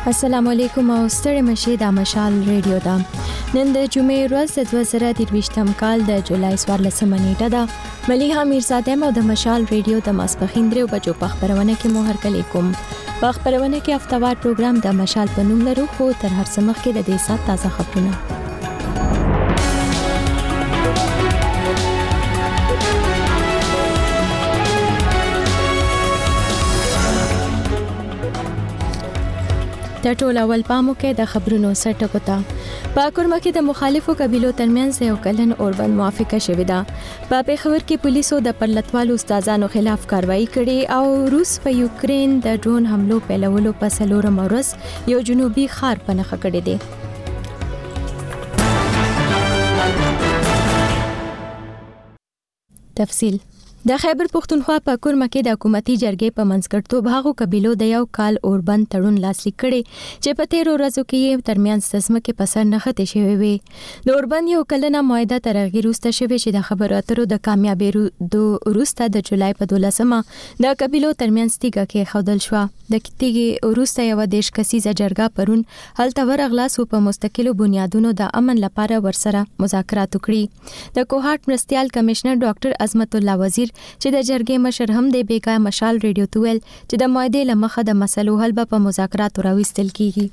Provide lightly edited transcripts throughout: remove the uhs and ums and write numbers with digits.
السلام علیکم او ستړي مشه د مشال ریډیو دا نن د جمعې ورځ د 2023م کال د جولای 14 نیټه ده مليحه میرزاده مو د مشال ریډیو د ماسپخین درو بجو په خبرونه کې مو هرکلی کوم په خبرونه کې هفتوار پروګرام د مشال په نوم لرو خو تر هر څه مخکې د دې سات تازه خبرونه د ټول اول پامو کې د خبرونو سرټکو ته په کورما کې د مخالفو قبيلو ترمنځ یو کلن اوربند موافقه شوې ده په پیښور کې پولیسو د پرلتوالو استادانو خلاف کاروایی کړې او روس په یوکرين د ډرون حملو پیلولو په سلورم ورځ یو جنوبي ښار په نخښه کړی دی تفصیل د خیبر پختونخوا په کورما کې د حکومتي جرګې په منځګړتوب هغو قبيلو د یو کال اوربند تړون لاسلیک کړي چې په 13 ورځو کې ترمنځ تسمه کې پسر نه خته شوی وي د اوربند یو کلنه معاهده تر غیر وسته شوی چې د خبرو اترو د کامیابی وروسته د جولای په 12مه د قبيلو ترمنځ تیګه کې خودل شو د تیګي وروسته یو دیش کسیزه جرګه پرون هلته ورغلاس په مستقلو بنیادونو د امن لپاره ورسره مذاکرات وکړي د کوهاټ مرستيال کمشنر ډاکټر عظمت الله وزیر چې د جرګې مشر هم د بیګا مشال ریډیو تویل چې د معاهده لمخه د مسلو حل په مذاکرات راوستل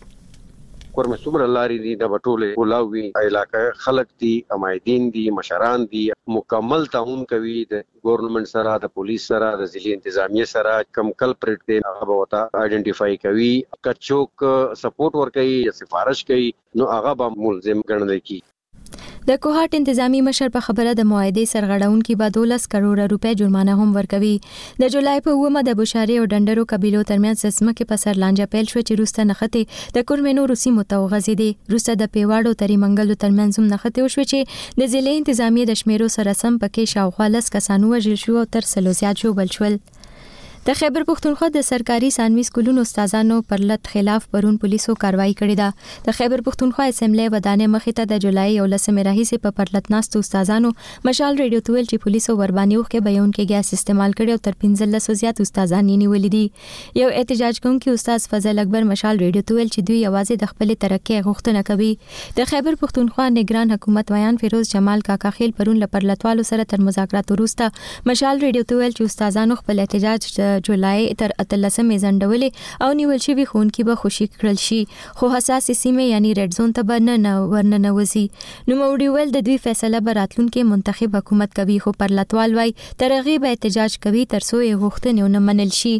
کیږي کورمه صبر لاري دي د بټوله کولاوي علاقه خلق دي امایدین دي مشران دي مکمل تعاون کوي د ګورنمنت سره د پولیس سره د ضلع انتظامیه سره کم کلپریټ دي هغه وتا ائیډنټیفای کوي کچوک سپورټ ور کوي سفارش کوي نو هغه به ملزم ګڼل کی د کوهاټ انتظامی مشر په خبره د معاهده سرغړاونکو به 12 کروڑ روپے جرمانه هم ورکوي د جولای په 9مه د بشاري او ډندرو قبيلو ترمنځ سسمه کې په سر لانجه پیل شو چې روسته نخته د کورمنو روسي متوغزي دي روسته د پیواړو تری منګلو ترمنځ هم نخته وشو چې د ضلع انتظامی د شمیرو سره سم پکې شاوخوا لس کسانو وژل شو او تر سلو زیات شو بل شول د خیبر پختونخوا د سرکاري ثانوي سکولونو استادانو پر لټ خلاف پرون پولیسو کاروایی کړې ده د خیبر پختونخوا اسمبلی ودانې مخې ته د جولای 11 راهیسې په پرلط ناستو استادانو مشال ریډیو تویل چې پولیسو وربانیو کې بیان کې ګیس استعمال کړي او تر 15 زیات استادان یې نیولې دي یو احتجاج کوونکی استاد فضل اکبر مشال ریډیو تویل چې دوی یوازې د خپل ترقی غوښتنه کوي د خیبر پختونخوا نگران حکومت ویان فیروز جمال کاکا خیل پرون لپرلتوالو سره تر مذاکرات وروسته مشال ریډیو تویل چې استادانو خپل احتجاج جولای تر 13 زندولې او نیول شوی خونکی به خوشی کړل شي خو حساس سیمه یعنی ریډ زون ته نه ورننوزي نو موړي ول د دوی فیصله براتلونکو منتخب حکومت کوي خو پر لټوال وای ترغیب احتجاج کوي تر څو یې غوښتنه نه منل شي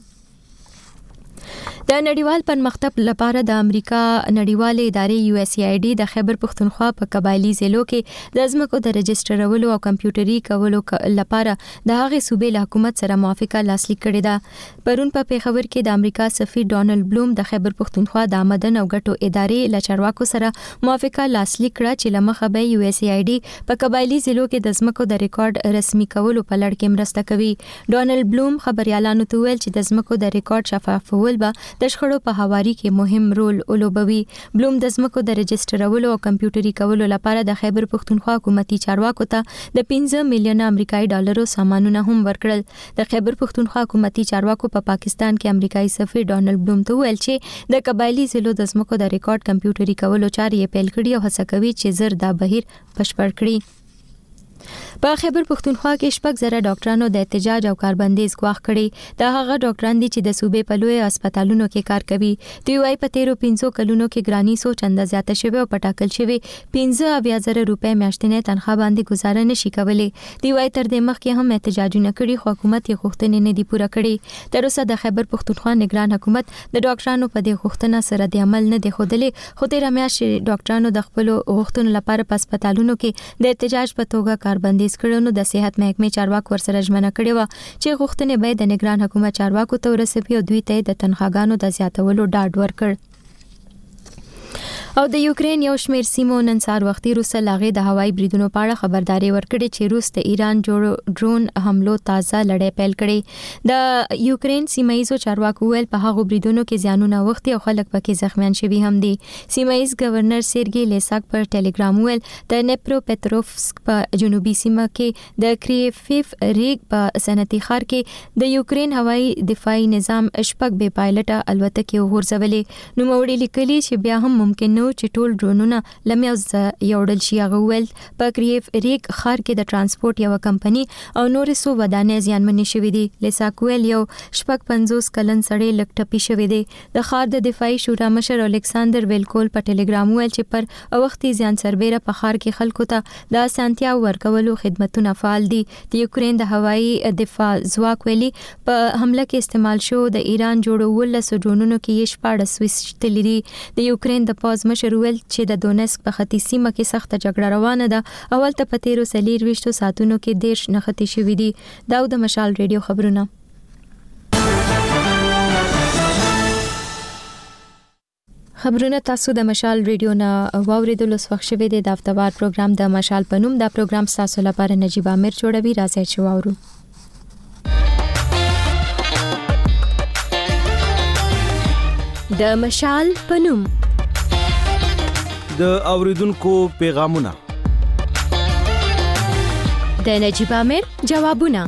د نړیوال پرمختګ لپاره د امریکا نړیواله ادارې USAID د خیبر پختونخوا په قبایلی ضلعو کې د ځمکو د رجسترولو او کمپیوټري کولو لپاره د هغه صوبې له حکومت سره موافقه لاسلیک کړې ده پرون په پیښور کې د امریکا سفیر ډونالد بلوم د خیبر پختونخوا د آمدن او ګټو ادارې له چارواکو سره موافقه لاسلیک کړه چې لمخه به USAID په قبایلی ضلعو کې د ځمکو د ریکارډ رسمي کولو په لړ کې مرسته کوي ډونالد بلوم خبريالانو ته ویل چې د ځمکو د ریکارډ شفافول د شخړو په هواري کې مهم رول ولوبوي بلوم د ځمکو د رجسترولو او کمپیوټري کولو لپاره د خیبر پختونخوا حکومتي چارواکو ته د 15 میلیون امریکایي ډالرو سامانونه هم ورکړل د خیبر پختونخوا حکومتي چارواکو په پاکستان کې امریکایي سفیر ډونالد بلوم ته ویل چې د قبایلی ضلعو د ځمکو د ریکارډ کمپیوټري کولو چارې پیل کړي او هڅه کوي چې زر دا بهیر بشپړ کړي په خیبر پختونخوا کې شپږ زره ډاکټرانو د احتجاج او کاربندیز غواخ کړي دا هغه ډاکټران دي چې د صوبې په لوی هسپتالونو کې کار کوي دوی وايي په 13 کلونو کې ګرانی سو چنده زیاته شوی او پټاکل شوی 15,000 روپے میاشتنه تنخواه باندې گزاره نشي کولای دوی وايي تر دې مخکې هم احتجاجونه کړي خو حکومت یې غوښتنې نه دی پوره کړې تر اوسه د خیبر پختونخوا نگران حکومت د ډاکټرانو په دې غوښتنه سره د عمل نه دی خوده خو تیر میاشتې ډاکټرانو د خپل غوښتنو لپاره په هسپتالونو کې د احتجاج په توګه کاربندیز کړو نو د صحت محکمې چارواکو ورسره ژمنه کړې و چې غوښتنې به د نگران حکومت چارواکو ته ورسوي او دوی ته د تنخواګانو د زیاتولو ډاډ ورکړ او د یوکرين یو شمېر سیمو نن سهار وختي روسه لاغې د هوایي بریدونو په اړه خبرداري ورکړې چې روس د ایران جوړ ډرون حملو تازه لړۍ پیل کړې. د یوکرين سیمایي چارواکو ویل په هغه بریدونو کې زیانونه وختي او خلک پکې زخمیان شوي هم دي. سیمایي گورنر سرګي لیساک پر ټلګرام ویل د نیپرو پټروفسک په جنوبي سیمه کې د کریفیف ریګ په صنعتي ښار کې د یوکرين هوایي دفاعي نظام شپږ بې پایلټه الوتکې وغورځولې. نو موړي لیکلي چې بیا هم ممکن چې ټول ډرونونه لمياز یوړل شي. هغه ول په کریف ریک خار کې د ترانسپورت یو کمپنی او نورې سو ودانې زیانمنې شوې دي. لیساکویل یو 50 کلن سړی لکټپی شوې دي. د خار د دفاعي شورا مشر الکساندر ویلکول په ټلګرام ویل چې پر وختي ځان سربېره په خار کې خلکو ته د اسانتیا ورکولو خدماتونه فعال دي. د یوکرين د هوایي دفاع ځواک ویلي په حمله کې استعمال شو د ایران جوړول له ډرونونو کې 14 وسویشتلې دي. د یوکرين د پاز مشر ویل چې د دونسک په ختیځ سیمه کې سخت جګړه روانه ده. اول ته په 13 ساعتونو کې 10 نښتې شوې دي. دا د مشال ریډیو خبرونه. خبرونه تاسو د مشال ریډیو نه واوریدل. اوس وخت شوی دی د هفتهوار پروګرام د مشال په نوم. دا پروګرام تاسو لپاره نجیب امیر جوړوي. راځي چې واورو. د مشال په نوم د اوریدونکو پیغامونه، د نجیب امیر جوابونه.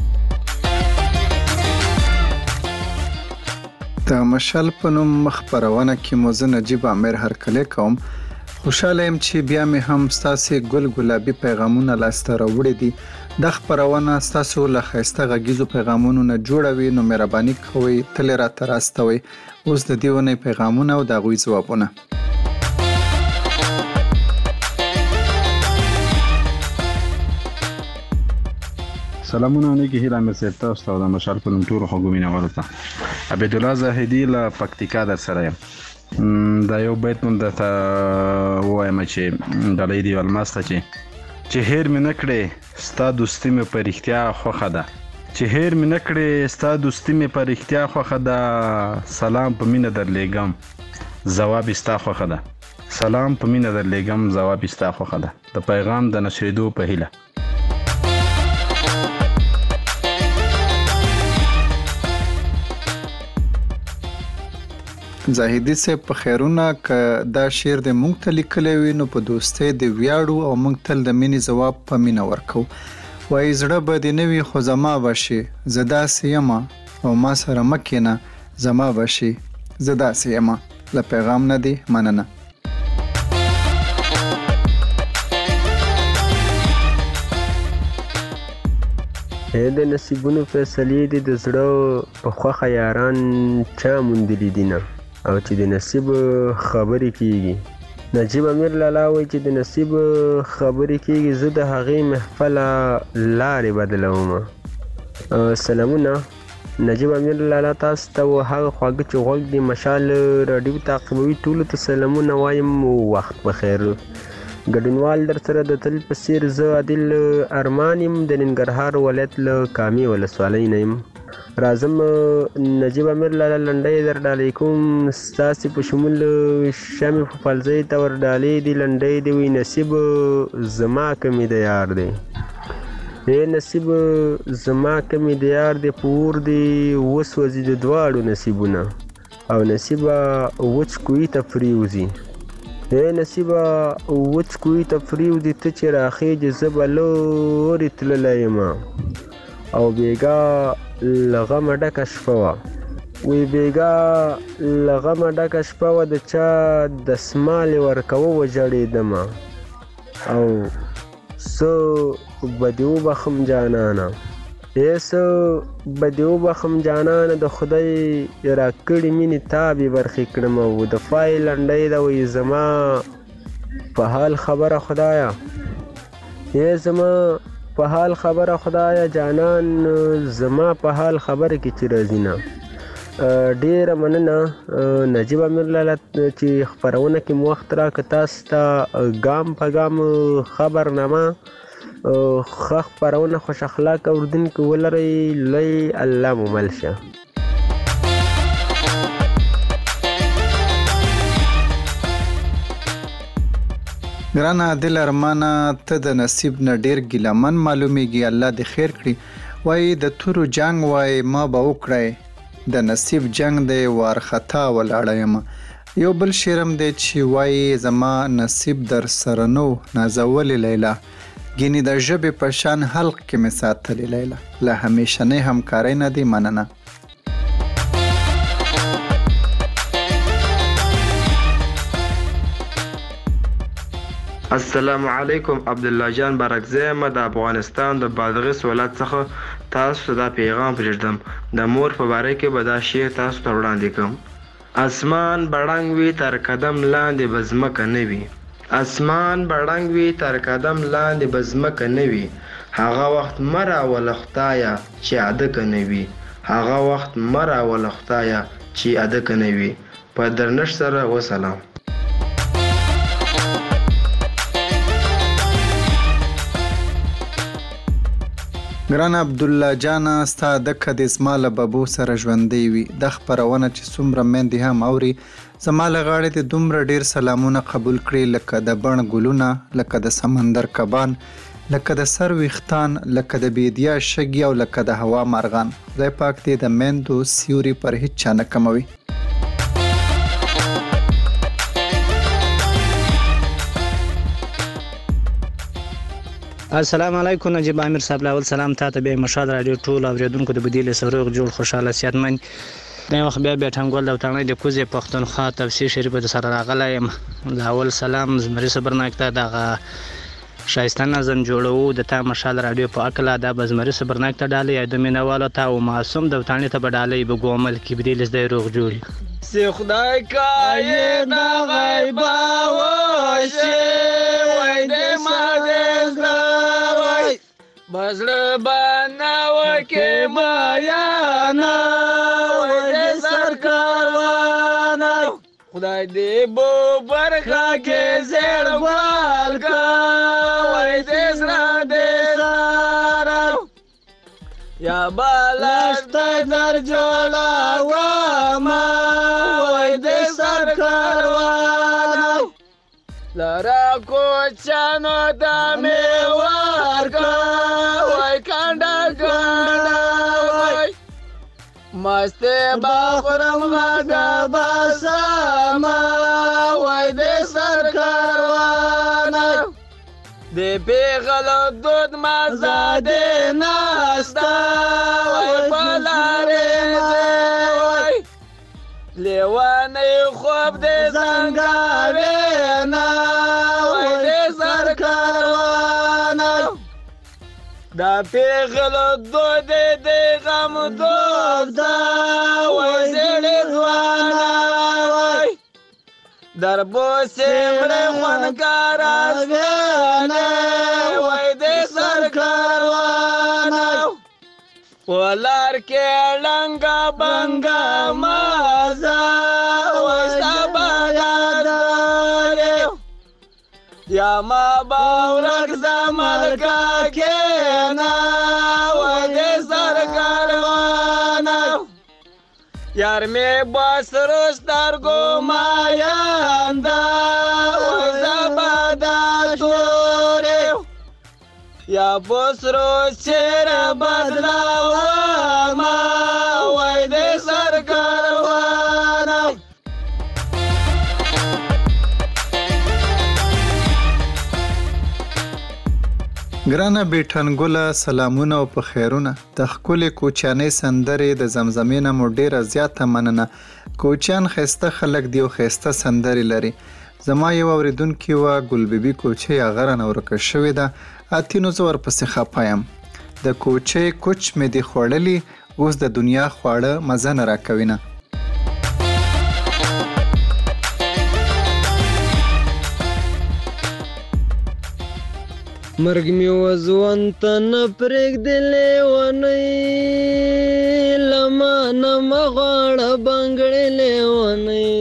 د مشال په نوم خبرونه کې موزه نجیب امیر هرکلی کوم. خوشاله يم چې بیا مې هم ستاسو ګل ګلابي پیغامونه لاسته راوړي دي. د خبرونه ستاسو له خسته غږیزو پیغامونو نه جوړوي. نو مهرباني کوئ تل را تراستوي. اوس د دیونه پیغامونه او د غوي ځوابونه. سلامونه علیکم هیله مې سره تاسو ته د مشال په نوم ټول خوګومینه ورته عبد الله زاهدی له پکتیکا در سره یم. دا یو بیت مون د وایم چې د لیدي الماسته چې هیر مې نکړې ستا دوستي مې په رښتیا خوخه ده، چې هیر مې نکړې ستا دوستي مې په رښتیا خوخه ده. سلام په مینه درلېږم جواب ستا خوخه ده. سلام په مینه درلېږم جواب ستا خوخه ده. د پیغام د نشریدو په هیله. زاهدی صاحب په خیرونه ک دا شعر د مونږ ته لیکلی وي نو په دوستۍ د ویاړو او مونږ تل د مینې جواب په مینه ورکو. وای زړه به دې نه وي خو زما بشي زدا سیما او ما سره مکینه زما بشي زدا سیما. له پیغام نه دی مننه. د نصیبونو فیصلې دي د زړه په خوخه یاران چا موندلي دي نه او چې د نصیب خبرې کیږي. نجیب امیر لالا وایي چې د نصیب خبرې کیږي زه د هغې محفله لارې بدلوم. سلامونه نجیب امیر لالا تاسو ته هغه خواږه چې غوږ د مشال راډیو تعقیبوي ټولو ته سلامونه وایم. وخت بخیر. ګډونوال در سره د تل په څیر زه عادل ارمان یم د ننګرهار ولایت له کامې ولسوالۍ نه یم. راځم نجیب امیر لالا لنډۍ در ډالۍ کوم ستاسې په شمول شمې په پلځۍ ته ور ډالۍ دي لنډۍ دي وي نصیب زما کمې د یار دی. نصیب زما کمې د یار دی په اور دی وسوځي د دواړو نصیبونه او نصیبه وچ کوی ته پریوځي. نصیبه وچ کوی ته پریوځي ته چې راخېږي زه به لورې تللی یم او بیګا له غمه ډکه شپه وه. وی بیګا له غمه ډکه شپه وه د چا دسمالې ورکوه وژړېدمه او څه به دې وبخم جانانه څه به دې وبخم جانانه د خدای راکړې مینې تابې برخې کړم او د فای لنډۍ ده وایي زما په حال خبره خدایه زما په حال خبره خدایه جانان زما په حال خبره کې چې راځي نه. ډیره مننه نجیب امیر لالا چې خپرونه کې مو وخت راکړه. تاسو ته ګام په ګام خبرنامه ښه خپرونه خوش اخلاقه اورېدونکي ولرئ. لوی الله مو مل شه. ګرانه دل ارمانه ته د نصیب نه ډیر ګیلمن معلومیږي، الله دې خیر کړي. وای د تورو جنگ وای ما به وکړای، د نصیب جنگ دی وارخطا ولاړه یم. یو بل شعرم دی چې وای زما نصیب در سره نو نازولې لیلا، ګینې د ژبې په شان حلق کې مې ساتلې لیلا. له همیشنۍ همکارۍ نه دی مننه. السلام علیکم، عبدالله جان بارکزی. ما د افغانستان د بادغیس ولایت څخه تاسو ته دا پیغام پرېږدم. د مور په باره کې به دا شعر تاسو ته وړاندې کوم. اسمان بړنګ وي تر قدم لاندې به ځمکه نه وي، اسمان بړنګ وي تر قدم لاندې به ځمکه نه وي. هغه وخت مه راوله خدایه چې عدکه نه وي، هغه وخت مه راوله خدایه چې عدکه نه وي. په درنښت سره وسلام. ګران عبدالله جان ستا دکه د زما له ببو سره ژوندی وي. د خپرونه چې څومره میندې هم اوري زما له غاړې د دومره ډیر سلامونه قبول کړي، لکه د بڼ ګلونه، لکه د سمندر کبان، لکه د سر ویختان، لکه د بیدیا شګي او لکه د هوا مارغان. خدای پاک دې د میندو سیوري پر هیڅ چا نه کموي. السلام علیکم نجیب امیر صاحب. لاول سلام تاسو به مشال رادیو ټول اوریدونکو د بدیل سروغ جوړ خوشاله صحتمن. دا وخت بیا ټنګول د وطن د کوزې پښتونخوا تفسیر شریف د سره راغلی. لاول سلام زمری صبرناک ته دغه شایسته نظم جوړو د تا مشال رادیو په اکلا د بزمری صبرناک ته ډالې د مینوالو ته او معصوم د وطن ته بدالې به ګومل کې بدیل د روغ جوړي. سی خدای کای دا غیبا وشه وای دې ما دې زړوي بزړه باندې کې بیانا وای دې سرکاروانه خدای دې بو برخه کې زړ ګوال کا وای دې زړه دې سارا یا بالاشت در جوړا و ما وای دې سرکاروانه لرا کوچانو د میوار کا وای کانډا کانډا وای مست باخرم غدا باسما وای دې سرکاروانه دې پیغلو دود مزه دې ناستا وای بلاره وای لیوانه خوب دې زنګاوینا وای دې سرکاروانه دا پیغلو دود دې غم دود دا وای زړه ځوانا وای در بوسې مړې خونکارا وینا وای دې سرکاروانه ولار کې لنګا بنګا مازا وای سبا یاد یا ما باورک زمل کا کېنا وای دې سرکاروانه یار می باسروش درگو مایندا وای زبادا توره یا باسروش چیر بدلاو ما وای دې سرکاروانه. ګرانه بیټنګوله سلامونه او په خیرونه. د ښکلې کوچیانۍ سندرې د زمزمې نه مو ډېره زیاته مننه. کوچیان ښایسته خلک دی او ښایسته سندرې لري. زما یو اورېدونکې وه ګلبیبي کوچۍ هغه رانه ورکه شوې ده. اتینو زه ورپسې خفه یم. د کوچۍ کوچ مې دې خوړلي، اوس د دنیا خواړه مزه نه راکوي نه. مرګ مې وزوان ته نه پرېږدې لیونۍ لما نه مغواړه بنګړې لیونۍ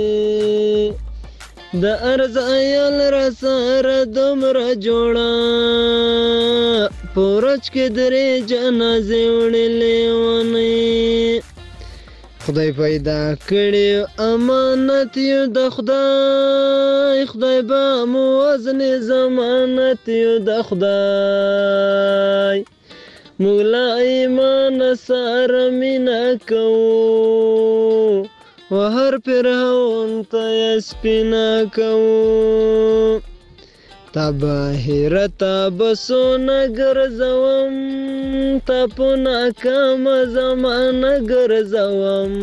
د ارزایل را سره دومره جوړه په ورځ کې درې جنازې وړې لیونۍ خدای پیدا کړی امانت یو د خدای، خدای به مو وزن ضمانت یو د خدای. موږ له ایمان سره مینه کوو، و هر فرعون ته یې سپینه کوو. تا بهیره تا به سونه ګرځوم، تا په ناکامه زمانه ګرځوم.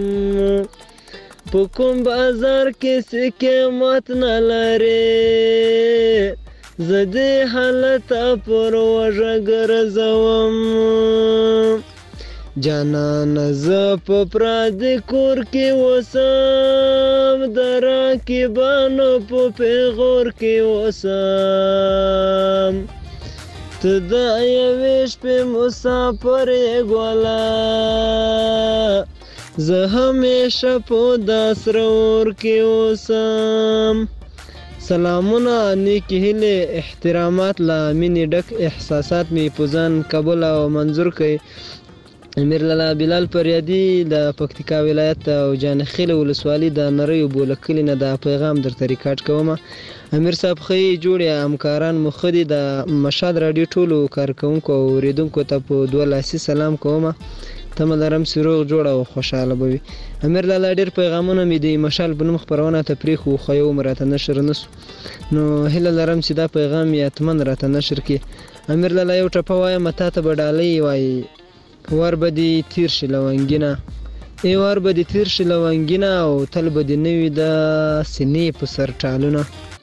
په کوم بازار کې څه قیمت نه لري، زه دې حالته پر وږه ګرځوم. جانانه زه په پردي کور کې اوسم، د راکبانو په پیغور کې اوسم. ته د یوې شپې مسافر یې ګوله، زه همیشه په دا سره اور کې اوسم. سلامونه، نیکې هیلې، احترامات، له مینې ډک احساسات مې په ځان قبول او منظور کړئ. امیر لالا بلال فریادي د پکتیکا ولایت او جانخیل ولسوالي د نریو بوله کلي نه دا پیغام درته ریکارډ کوم. امیر صاحب ښې جوړې همکاران مو ښه دي. د مشال راډیو ټولو کارکوونکو او اورېدونکو ته په دوه لاسي سلام کوم. تمه لرم چې روغ جوړ او خوشحاله به وي. امیر لالا ډېر پیغامونه مې د مشال په نوم خپرونه ته پرېښو، خو یو مې راته نشر نه سو، نو هیله لرم چې دا پیغام یې حتمن راته نشر کړي. امیر لالا یو ټپه وایم، تا ته به ډالۍ وایي، ور به دې تیر شي لونګینه، ای ور به دې تیر شي لونګینه، او تل به دې نه وي د سینې په سر ټالونه.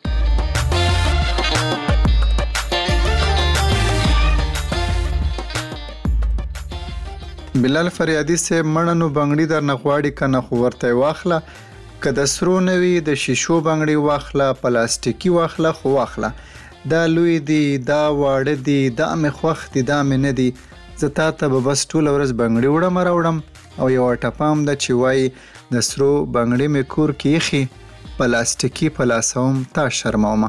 بلال فریادي صاحب مړنو بنګړي در نه غواړي که نه، خو ورته واخله. که د سرو نه وي د شیشو بنګړي واخله، پلاستیکي واخله خو واخله. دا لوی دي، دا واړه دي، دا مې خوښ دي، دا مې نه دي. زه تا ته به بس ټوله ورځ بنګړي وړم راوړم. او یوه ټپه هم ده چې وایي د سرو بنګړي مې کور کې ایښي، پلاستیکي په لاسوم تا شرمومه.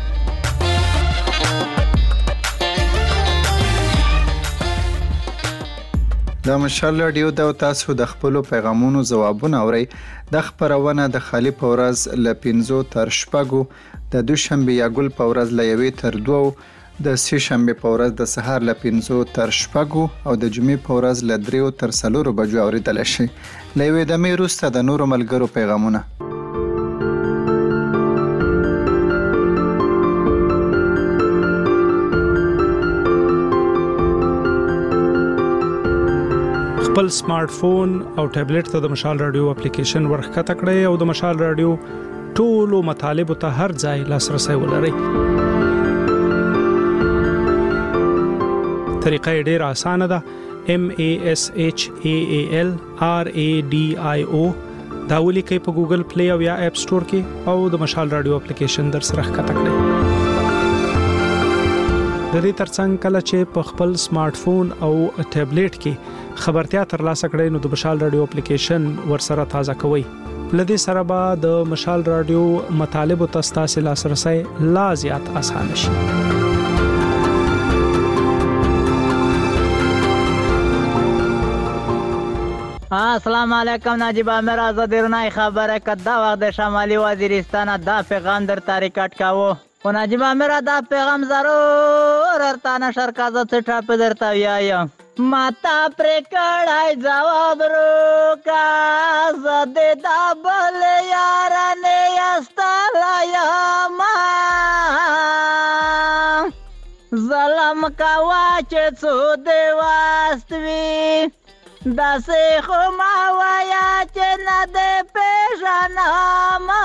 دا مشال راډیو ده او تاسو د خپلو پیغامونو ځوابونه اورئ. د خپرونه د خالي په ورځ له 5 تر 6، د دوشنبې یا ګل په ورځ له 1 تر 2، د سه شنبه په ورځ د سهار له 5 تر 6 او د جمعې په ورځ له 3 تر 4 بجو اوریدل شي. له یوې دمې وروسته د نورو ملګرو پیغامونه. خپل سمارټ فون او ټابلیټ ته د مشال راډیو اپلیکیشن ورښکته کړئ او د مشال راډیو ټولو مطالبو ته هر ځای لاسرسي ولرئ. طریقه ډیره اسانه ده. MASHALRADIO دا ولیکئ په ګوګل پلی او یا اپ سٹور کې او د مشال راډیو اپلیکیشن در سره ښکته کړئ. د دې ترڅنګ کله چې په خپل سمارټ فون او ټابلیټ کې خبرتیا ترلاسه کړئ نو د مشال راډیو اپلیکیشن ورسره تازه کوئ. لدې سره به د مشال راډیو مطالبو ته ستاسو لاسرسي لا زیات اسانه شي. السلام علیکم ناجیب امیر آزادرنای خبره کدا وخت شمالی وزیرستان دا پیغام در ریکارډ کاوه و ناجیب امیر دا پیغام ضرور ارتا نشر کازه څټه په درته ویایم ماتا پر کړای جواب روکا زده دا بل یار نه استلایا ما ظلم کوا چې څو دی واستوي داسې خو ما وایا چې نه دې پېژنم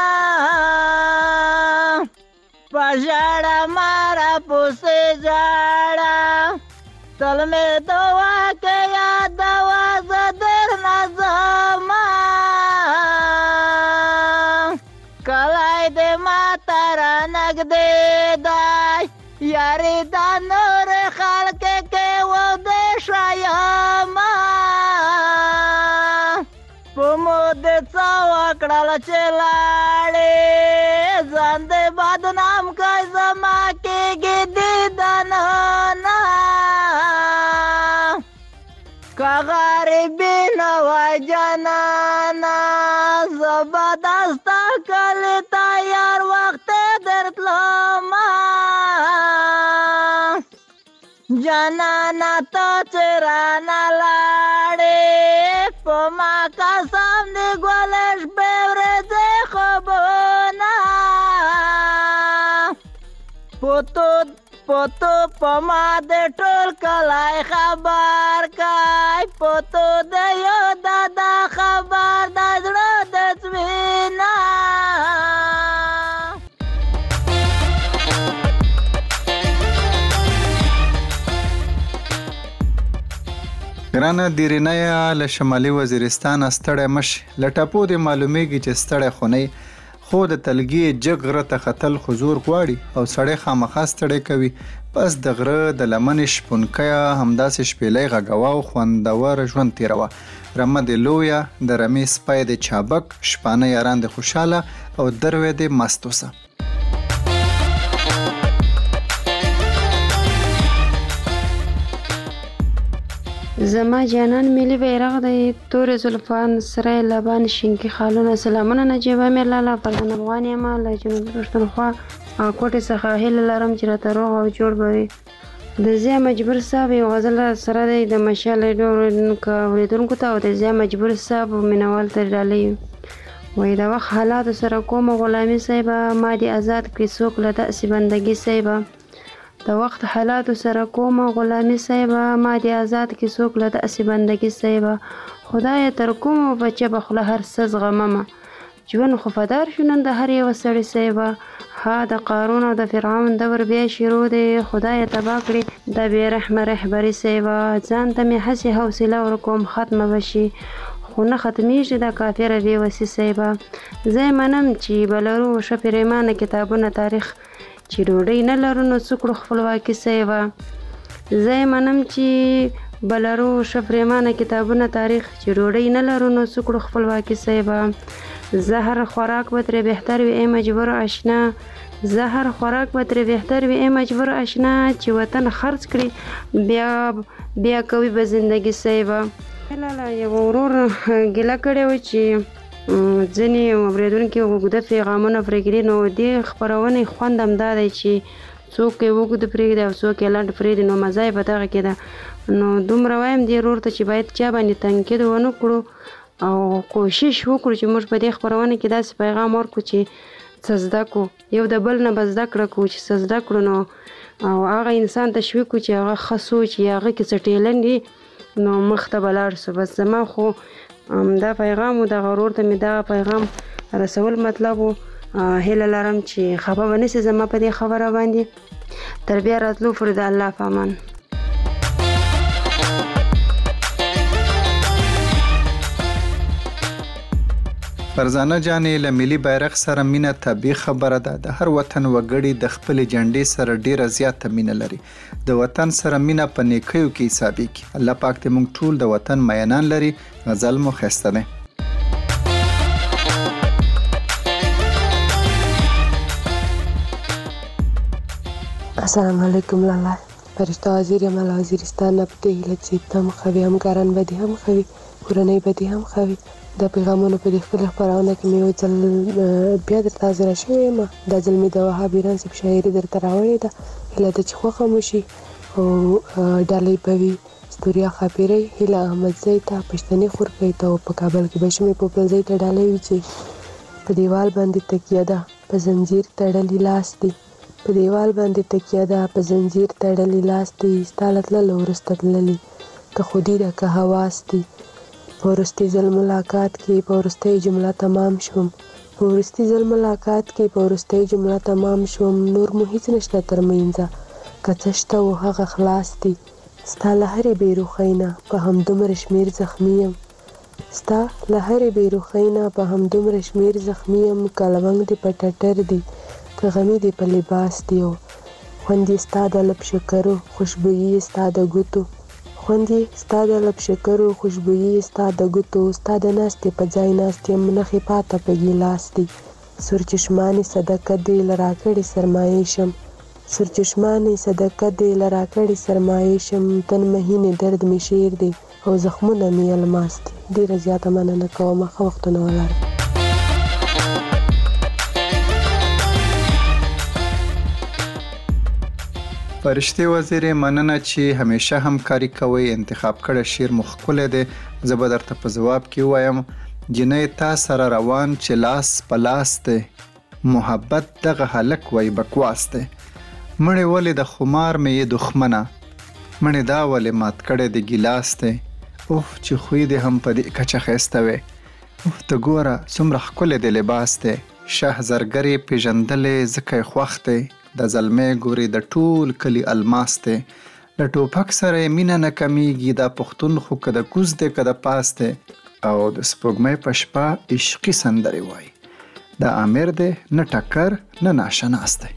په ژړه ماره پسې ژړه تل مې دعا کې یادوه زه درنه ځمه کلی دې ماته رانږدې دی یارې دا نورې خلکې کې ودې شیم په مود څه وکړل چې لاړې ځان دې بدنام کړ زما کېږي دیدنونه که غریبي نه وای جانانه جانانا تا چرانا لاړې په ما قسم دې ګلش به ورځې خوبونه پوتو په ما د ټول کلای خبر کای پوتو د یو دادا خبر د زړه د څوینا ګرانه دیرینه له شمالي وزیرستان ستړی مشي له ټاپو د معلومیږي چې ستړی خونی خو د تلګي جګ غره ته ختل حضور غواړي او سړی خامخا ستړی کوي پس د غره د لمنې شپونکیا همداسې شپېلۍ غږوه او خوندور ژوند تیروه رمه د لویه د رمې سپی د چابک شپانه یاران د خوشحاله او دروې د مستوسه زما جانان ملي بیرغ دی تور زلفان سره لبان شینکی خالونه سلامونه نجیب امیر لاله پردن افغان یم له جنوبي پښتونخوا کوټې څخه هیله لرم چې راته روغ او جوړ به وي د ضیا مجبور صاحب یو غزل سره دی د مشال اورېدونکو ته او د ضیا مجبور صاحب مینوال ته ډالۍ وایي د وخت حالاتو سره کومه غلامي صاحبه ما دې آزاد کړي څوک له داسې بندګي صاحبه د وخت حالاتو سره کومه غلامي صاحبه ما دې آزاد کړي څوک له داسې بندګي صاحبه خدایه تر کومه بچه به خوله هر څه زغممه ژوند خو فدار شو نن د هر یوه سړي صاحبه ها د قارون او د فرعون دور بیا شروع دی خدایه تباه کړي د بې رحمه رهبري صاحبه ځان ته مې هسې حوصله ورکوم ختمه به شي خو نه ختمیږي د کافره بې وسي صاحبه زه یې منم چې به لرو ښه پرېمانه کتابونه تاریخ چې ډوډۍ نه لرو نو څه کړو خپلواکي صاحبه زه یې منم چې به لرو ښه پرېمانه کتابونه تاریخ چې ډوډۍ نه لرو نو څه کړو خپلواکي صاحبه زهر خوراک به ترې بهتر وي ای مجبور آشنا زهر خوراک به ترې بهتر وي ای مجبور آشنا چې وطن خرڅ کړي بیا کوي به زندګي صاحبه لاله یو ورور ګیله کړې وه چې ځینې اورېدونکي اوږده پیغامونه پرې کړي نو دې خپرونې خوند همدا دی چې څوک یې اوږد پرېږدي او څوک یې لنډ پرېږدي نو مزه یې په دغه کې ده نو دومره وایم دې ورور ته چې باید چا باندې تنقید ونه کړو او کوشش وکړو چې موږ په دې خپرونه کې داسې پیغام ورکړو چې څه زده کړو یو د بل نه به زده کړه کوو چې څه زده کړو نو او هغه انسان تشویق کړو چې هغه ښه سوچ یا هغه کې څه ټیلنټ وي نو مخ ته به لاړ شو بس زما خو دا پیغام و دغه ورور ته مې دغه پیغام رسول مطلب و هیله لرم چې خفه به نسي زما په دې خبره باندې تر بیا راتلو پورې د الله په امان فرزانه جانې له ملي بیرغ سره مینه طبیعي خبره ده د هر وطن وګړي د خپلې جنډې سره ډیره زیاته مینه لري د وطن سره مینه په نیکیو کې حسابېږي الله پاک دې موږ ټول د وطن مینان لري غزل مو ښایسته دی السلام علیکم لاله فرشته وزیر یم له وزیرستان نه په دې هیله چې ته هم ښه وي همکاران به دې هم ښه وي کورنۍ به دې هم ښه وي د پیغامونو په دې خپلې خپرونه کې مې یو ځل بیا درته حاضره شوې یم دا ځل مې د وهاب ایران صاحب شاعري درته راوړې ده هیله ده چې خوښه مو شي او ډالۍ به وي ستوریا ښاپیرۍ هیله احمدزی ته پښتني خورکۍ ته او په کابل کې به شمې پوپلزۍ ته ډالۍ وي چې په دیوال باندې تکیه ده په زنځیر تړلی لاس دی په دیوال باندې تکیه ده په زنځیر تړلی لاس دی ستا له تللو وروسته تللي که خودي ده که حواس دي په وروستي ځل ملاقات کې په وروستۍ جمله تمام شوم په وروستي ځل ملاقات کې په وروستۍ جمله تمام شوم نور مو هیڅ نشته تر منځه که څه شته و هغه خلاص دي ستا له هرې بېروخۍ نه په همدومره شمېر زخمي یم ستا له هرې بېروخۍ نه په همدومره شمېر زخمي یم که لونګ دې په ټټر دي که غمي دې په لباس دي او خوند یې ستا د لب شکرو خوشبويي یې ستا د ګوتو خوند یې ستا د لب شکرو خوشبويي یې ستا د ګوتو ستا د ناستې په ځای ناست یم نښې پاته په ګیلاس دي سور چشمانې صدقه دې له راکړې سرمایې شم سور چشمانې صدقه دې له راکړې سرمایې شم تن مهینې درد مې شعر دی او زخمونه مې الماس دي ډېره زیاته مننه کوم ښه وختونه ولرئ فرشتي وزیرې مننه چې همیشه همکاري کوي. انتخاب کړه شعر مو ښکلی دی. زه به درته په ځواب کې ووایم جنۍ تا سره روان چې لاس په لاس دی، محبت دغه هلک وای بکواس دی. مړې ولې د خمار مې یې دښمنه، مړې دا ولې مات کړی د ګیلاس دی. اوف چې خوی دې هم په دې کچه ښایسته وی. اوف ته ګوره څومره ښکلی د لباس دی. شه زرګرې پېژندلې ځکه یې خوښ دی. د زلمۍ ګورې د ټول کلي الماس دی. له ټوپک سره یې مینه نه کمیږي. دا پښتون خو که د کوز دی که د پاس دی. او د سپوږمۍ په شپه عشقي سندرې وایي. دا امیر دی نه ټکر نه ناشناس دی.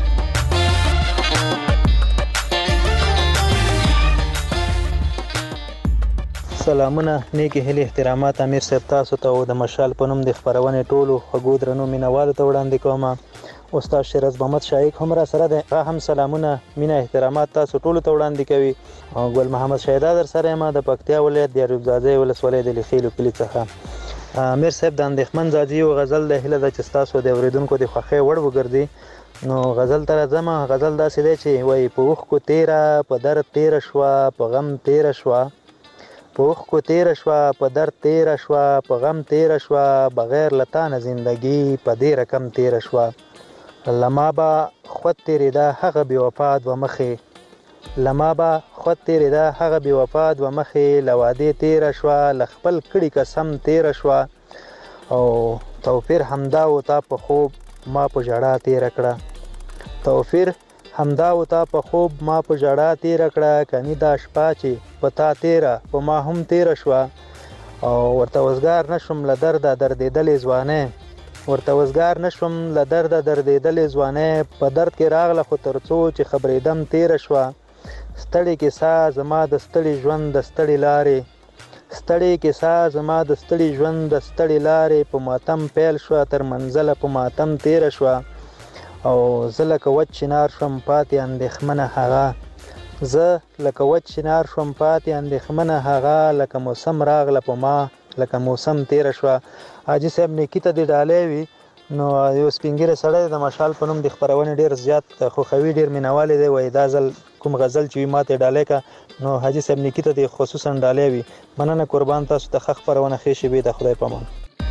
سلامونه، نیکی هیلې، احترامات امیر صاحب تاسو ته او د مشال په نوم د خپرونې ټولو خوږو درنو مینوالو ته وړاندې کوم. استاد شیراز محمد شایق هم را سره دی. هم سلامونه، مینه، احترامات تاسو ټولو ته وړاندې کوي. او ګل محمد شهدا در سره یم د پکتیا ولایت د یعقوب زاده ولسوالۍ د لیخیلو کلي څخه. امیر صاحب د اندېښمن زاده یو غزل د هیله ده چې ستاسو د اورېدونکو د خوښۍ وړ وګرځي. نو غزل ته راځم. غزل داسې دی چې وایي په اوښکو تیره په درد تیره شوه په غم تیره شوه، په اوښکو تیره شوه په درد تیره شوه په غم تیره شوه، بغیر له تا نه زندګي په دې رقم تیره شوه. لما به خود تیرېده هغه بې وفا دوه مخې، لما به خود تیرېده هغه بې وفا دوه مخې، له وعدې تیره شوه له خپل کړي قسم تیره شوه. او توفیر همدا و تا په خوب ما په ژړا تیره کړه، توفیر همدا و تا په خوب ما په ژړا تیره کړه، کني دا شپه چې په تا تیره په ما هم تیره شوه. او ورته وزګار نشم له درده دردېدلې ځوانۍ، ورته وزګار نشم له درده دردېدلې ځوانۍ، په درد کې راغله خو تر څو چې خبرېدم تیره شوه. ستړې کیسه زما د ستړي ژوند د ستړي لارې، ستړې کیسه زما د ستړي ژوند د ستړي لارې، په ماتم پیل شوه تر منزله په ماتم تیره شوه. او زه لکه وچ چنار شوم پاتې اندېښمنه هغه، زه لکه وچ چنار شوم پاتې اندېښمنه هغه، لکه موسم راغله په ما لکه موسم تیره شوه. حاجي صاحب نیکي ته دې ډالۍ وي. نو یو سپین ږیری سړی د مشال په نوم د خپرونې ډېر زیات خوښوي، ډېر مینهوالی دی. وایي دا ځل کوم غزل چې وي ما ته ډالۍ که. نو حاجي صاحب نیکي ته دې خصوصا ډالۍ وي. مننه قربان، تاسو ته ښه خپرونه ښې شېبې د خدای په امان.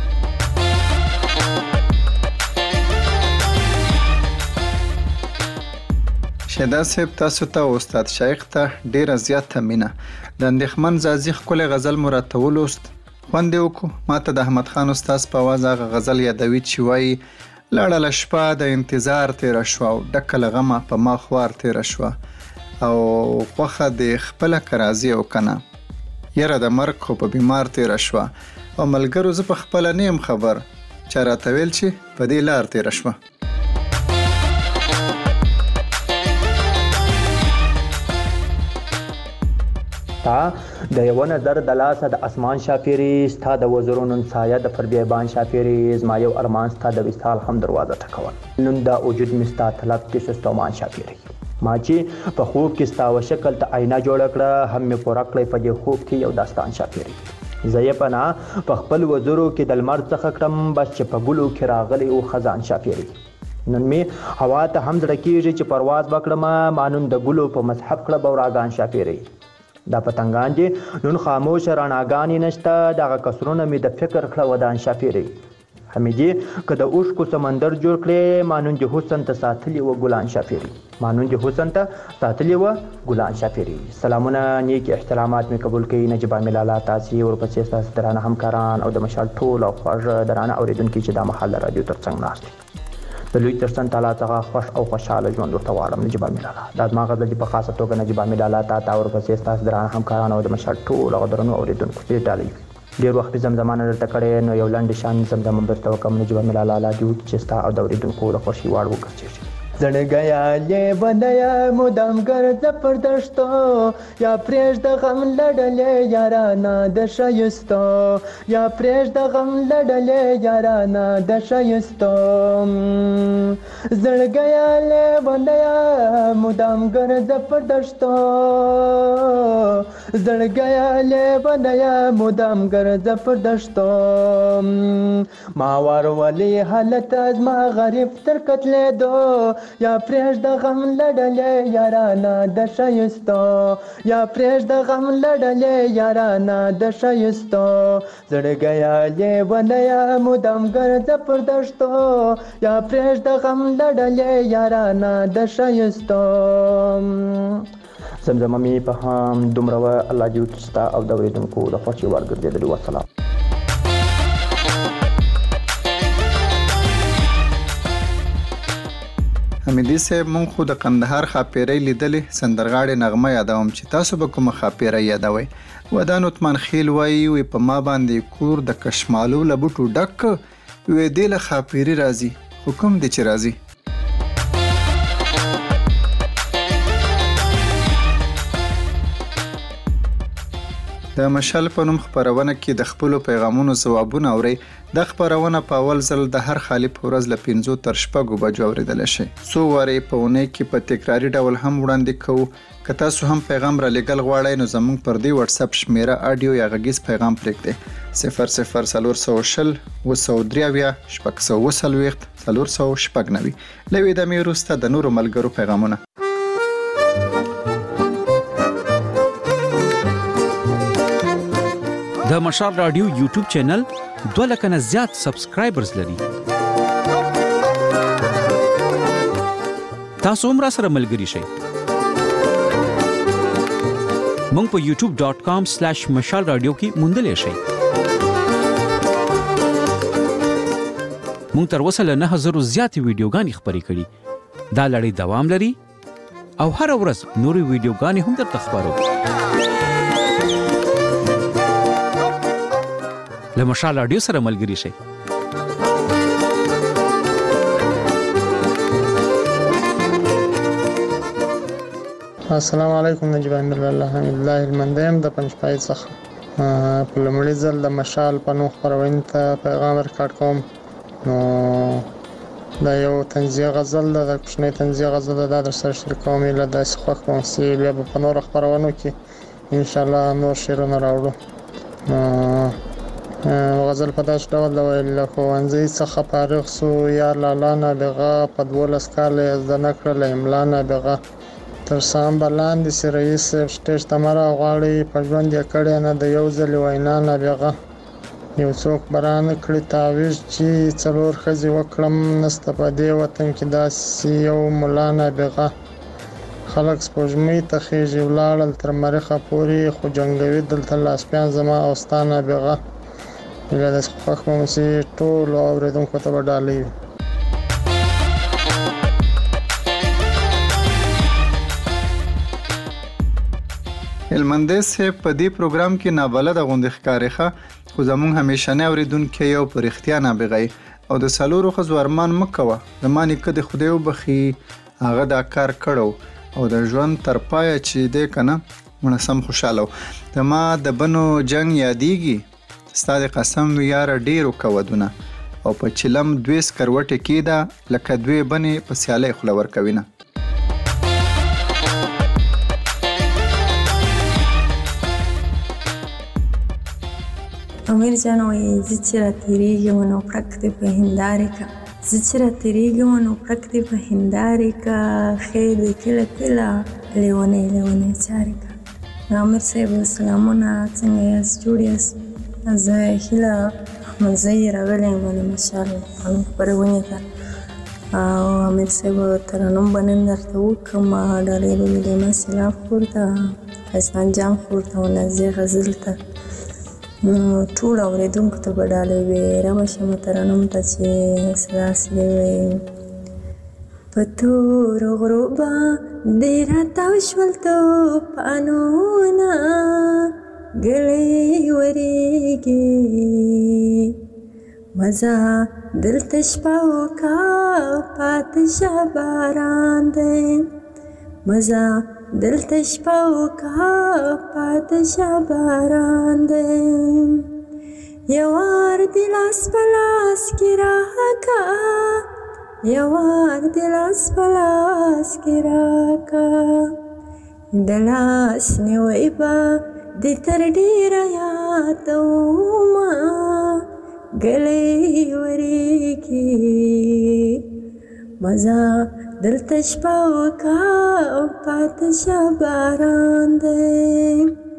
شهدا صاحب تاسو ته او استاد شایق ته ډیره زیاته مینه. د اندېښمن زازي ښکلی غزل مو راته ولوست، خوند یې وکړو. ما ته د احمد خان استاد په اواز هغه غزل یادوي چې وایي لړله شپه د انتظار تیره شوه او ډکه له غمه په ما خوار تیره شوه، او خوښه دې خپله که راځي او که نه، یره د مرګ خو په بیمار تیره شوه، او ملګرو زه په خپله نه یم خبر چا راته ویل چې په دې لار تیره شوه. تا د یو نظر د لاسه د اسمان شافیری، ستا د وزرونو سایه د فربیبان شافیری، زما یو ارمان ستا د وصال هم دروازه ټکول، نن دا وجود مې ستا طلب کې ستومان شافیری. ما چې په خوب کې ستا و شکل ته آینه جوړه کړه، هم مې پوره کړی په دې خوب کې یو داستان شافیری. زه یې پناه په خپل وزرو کې د لمر څخه کړم، بس چې په ګلو کې راغلی و خزان شافیری. نن مې هوا ته هم زړه کېږي چې پرواز وکړم، ما نن د ګلو په مذهب کړه بوراګان شافیری. دا پتنګان چې نن خاموش رڼاګانې نشته، دغه کسرونه مې د فکر کړه ودان شافیری. حمیدې که د اوښکو سمندر جوړ کړې، ما نن د حسن ته ساتلي و ګلان شافیری، ما نن د حسن ته ساتلي و ګلان شافیری. سلامونه، نیک احترامات مې قبول کړي. نجیب عامل اعلی تاسې ورپسې ستاسو درانه همکاران او د مشال ټول او خواږه درانه اورېدونکي چې دا مهال د راډیو تر څنګ ناست دي، د لوی ترڅنګ تعالی څخه خوښ او خوشحاله ژوند ورته غواړم. نجیب عامل اعلی دا زما غزل چې په خاصه توګه نجیب عامل اعلی ته ورپسې ستاسو درانه همکاران او د مشال ټول او درنو اورېدونکو چې ډالۍ وي. ډېر وخت مې زمزمانه درته کړې، نو یو لنډ شان زمزمه درته وکړم. نجیب عامل اعلی دې چې ستا او د اورېدونکو د خوښۍ وړ وګرځېږي. زړګیا لیونیا مدام ګرځه پر دشتو، یا پرېږده غم لړلې یارانه د ښایستو، یا پرېږده غم لړلې یارانه د ښایستو. زړګیا لیونیا مدام ګرځه پر دشتو، زړګیا لیونیا مدام ګرځه پر دشتو. ما ورولې حالت زما غریب تر قتلېدو، یا پرېږده غم لړلې یارانه د ښایستو یا پرېږده غم لړلې یارانه د ښایستو زړګیه لیونیه مدام ګرځه پر دښتو یا پرېږده غم لړلې یارانه د ښایستو زمزمه مې په هم دومره وه الله دې ستا او د اورېدونکو د خوښې وړ ګرځېدلي وسلام حمیدي صاحب مونږ خو د قندهار ښاپېرۍ لیدلې سندرغاړې نغمه یادوم چې تاسو به کومه ښاپېرۍ یادوئ ودان عثمان خیل وایي وی په ما باندې کور د کشمالو له بوټو ډک وی دې له ښاپېري راځي خو کوم دی چې راځي د مشال په نوم خپرونه کې د خپلو پیغامونو ځوابونه اورئ د خپرونه په اول ځل د هر خالي په ورځ له 5 تر 6 بجو اوریدل شي څو واري په اونۍ کې په تکراری ډول هم وړاندې کوو که تاسو هم پیغام را لګل غواړئ نو زموږ پر دې واتس اپ شمیره اډیو یا غږیز پیغام پرېږدئ 0040 203 490 لوي د مې وروسته د نورو ملګرو پیغامونه د مشال رادیو یوټیوب چینل 2 لک نه زیات سبسکرایبرز لري تاسو هم را سره ملګري شئ مونږ په youtube.com/mashalradio کې موندلې شئ مونږ تر اوسه له 9000 زیات ویډیوګانې خپرې کړې دا لړۍ دوام لري او هر ورځ نورې ویډیوګانې هم درته خبرو له مشال رادیو سره ملګري شئ السلام علیکم نجیب امیر الله حمید الله المندیم د پنځپای څخه په لومړي ځل د مشال په نوم خپرونې ته پیغام ورکړ کوم نو دا یو طنزیه غزل ده د کوچنۍ طنزیه غزل ده دا در سره شریکوم له داسې خوښ کوم چې بیا به په نورو خپرونو کې انشاءالله نور شعرونه راوړو غزل په داسې ډول ده ویل له ښوونځي څخه فارغ سو یار لالا نابغه په 12 کاله یې زده نه کړله املا نابغه تر سام بلاندې چې رئیس صاحب سټیج ته مه راغواړئ په ژوند یې کړې نه د یو ځلې وینا نابغه یو څوک به رانه کړي تعویض چې 4 ښځې وکړم نسته په دې وطن کې داسې یو ملا نابغه خلک سپوږمۍ ته خیژي ولاړل تر مریخه پورې خو جنګوي دلته لاسپیان زما او ستا نابغه ایله داسې خوښ به مو چې ټولو اورېدونکو ته به ډالۍ وي هلمندی صاحب په دې پروګرام کې نابلده غوندې ښکاري ښه خو زموږ همیشنی اورېدونکی یو په رښتیا نابغه او د 4 ښځو ارمان مه کوه زما نیکه د خدای وبخي هغه دا کار کړو او د ژوند تر پایه چې دی که نه مړه سم خوشحاله و زما د بنو جنګ یادیږي ستا د قسم وي یاره ډېرو کودونه او په چلم 2 سکروټې کېده لکه 2 بنې په سیالۍ خوله ورکوي نه امیر جان وایي زه چې راتېرېږم نو پړک دې په هندارې که زه چې راتېرېږم نو پړک دې په هندارې که خیر دې کله کله لیونی لیونی چارې که امیر صاحب سلامونه څنګه یاست جوړ یاست زه هیله احمدزی راغلی یم د مشال خپرونې ته او امیر صاحب ترنم به نن درته وکړم ډالۍ به مې لیما سیلاب کور ته حسن جان کور ته او نازیه غزل ته ټول اورېدونکو ته به ډالۍ وي رمه شمه ترنم ته چې داسې دی وایي په تورو غرو باندې راتاو شول توپانونه ګلې ورېږي مزه دلته شپه وکړه پاته شه باران دی مزه دلته شپه وکړه پاته شه باران دی یو وار دې لاس په لاس کې راکړه یو وار دې لاس په لاس کې راکړه د لاس نیوی به دې تر ډېره یادومه ګلې ورېږي مزه دلته شپه وکا او پاته شه باران دی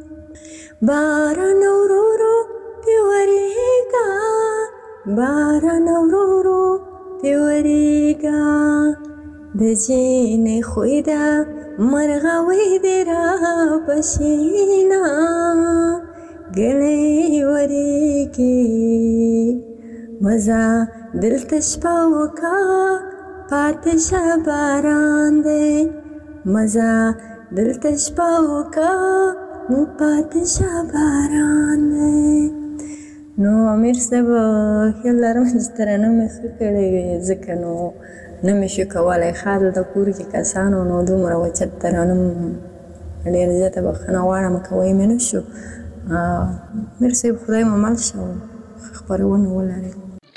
باران ورورو پیوریگا باران ورورو پیوریگا د جینې خوی ده مرغوی دی را پشینا ګلې وریږي مزه دلته شپه وکا پاته شه باران دی مزه دلته شپه وکا پاته شه باران دی. نو امیر صاحب خیال لرم چې ترانه مې ښه کړې وې ځکه نو نه مې شو کولی ښه دلته کور کې کسانو نو دومره اوچت ترانه ډېره زیاته بښنه غواړم کوی مې نه شو. امیر صاحب خدای مو مل شه او ښه خپرونه ولرئ.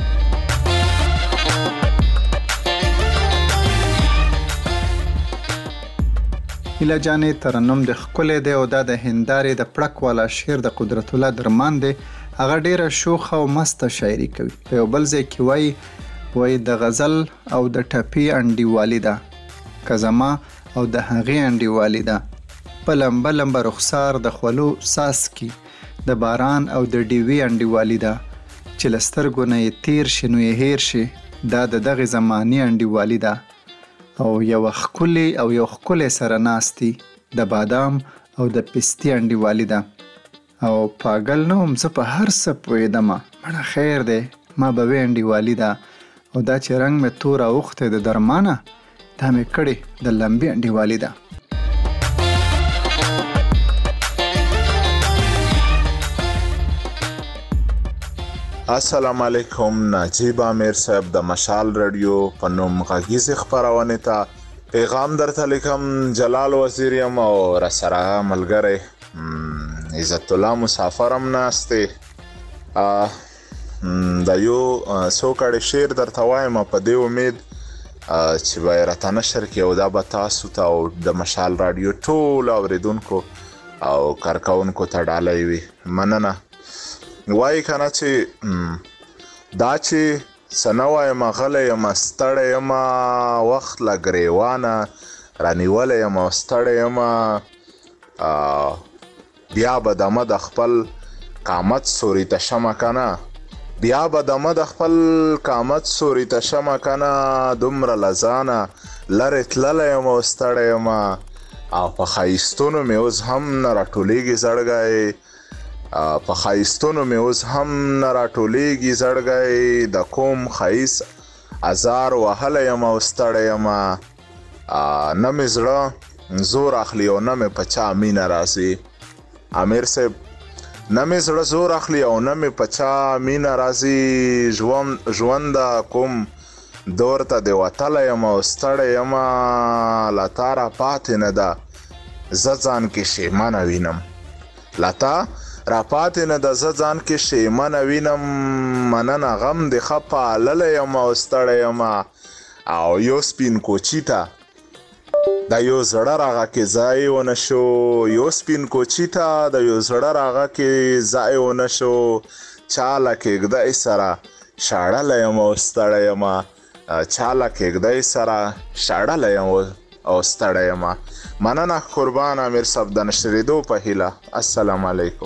هیله جانې ترنم د ښکلی دی او دا د هندارې د پړک والا شعر د قدرت الله درمان دی. هغه ډیره شوخه او مسته شاعري کوي. په یو بل ځای کې وایي د غزل او د ټپې انډیوالي ده که زما او د هغې انډیوالي ده په لمبه لمبه رخسار د خولو څاڅکي د باران او د ډیوې انډیوالي ده چې له سترګو نه یې تیر شي نو یې هیر شي دا د دغې زمانې انډیوالي ده او یو ښکلی سره ناستي د بادام او د پستې انډیوالي ده او پاگل نه وم زه په هر څه پوهېدمه مړه خیر دی ما به وې انډیوالي ده او دا چې رنګ مې تور اوښتی د درمانه دا مې کړې د لمبې انډیوالي ده. السلام علیکم. نجیب امیر صاحب د مشال رادیو په نوم غږیزې خپرونې ته پیغام درته لیکم. جلال وزیر یم او راسره ملګری عزت الله مسافر هم ناست دی. د یو څو کړی شعر درته وایم په دې امید چې به یې راته نشر کړي او دا به تاسو ته او د مشال رادیو ټولو اورېدونکو او کارکوونکو ته ډالۍ وي. مننه. وایي که نه چې دا چې څه نه وایم غلی یم ستړی یم وخت له ګریوانه رانیولی یم او ستړی یم بیا به دمه د خپل قامت سوري ته شمه که نه بیا به دمه د خپل قامت سوري ته شمه که نه دومره له ځانه لرې تللی یم او ستړی یم او په ښایستونو مې اوس هم نه راټولیږي زړګی په ښایستونو مې اوس هم نه راټولیږي زړګی د کوم ښایست ازار وهلی یم او ستړی یم نه مې زړه زور اخلي او نه مې په چا مینه راځي. امیر صاحب نه مې زړه زور اخلي او نه مې په چا مینه راځي ژوند کوم دور ته دې وتلی یم او ستړی یم له تا راپاتې نه ده زه ځان کې شیمنه وینم له تا راپاتې نه ده زه ځان کې شیمنه وینم مننه غم دې ښه پاللی یم او ستړی یم او یو سپین کوچي ته د یو زړه راغه کې ځای ونه شو یو سپین کوچي ته د یو زړه راغه کې ځای ونه شو چا له کېږدۍ سره شاړلی یم او ستړی یم چا له کېږدۍ سره شاړلی یم او ستړی یم. مننه قربان امیر صاحب د نشرېدو په هیله. السلام علیکم.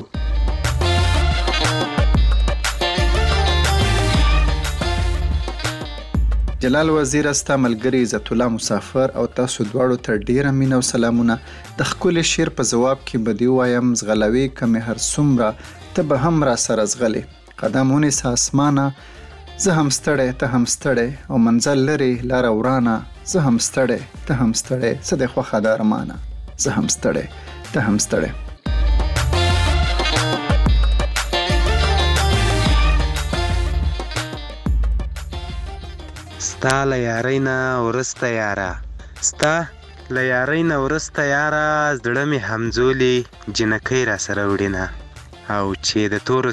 جلال وزیر استا ملګری عزت الله مسافر او تاسو دواړو ته ډیره مینه او سلامونه. د ښکلي شعر په ځواب کې به دې ووایم ځغلوي که مې هر څومره ته به هم را سره ځغلې قدم ونیسه اسمانه زه هم ستړی ته هم ستړی او منزل لرې لاره ورانه زه هم ستړی ته هم ستړی څه دې خوښه ده ارمانه زه هم ستړی ته هم ستړی. ستا له یارۍ نه وروسته یاره ستا له یارۍ نه وروسته یاره زړه مې همزولې جنکۍ را سره وړینه او چې د تورو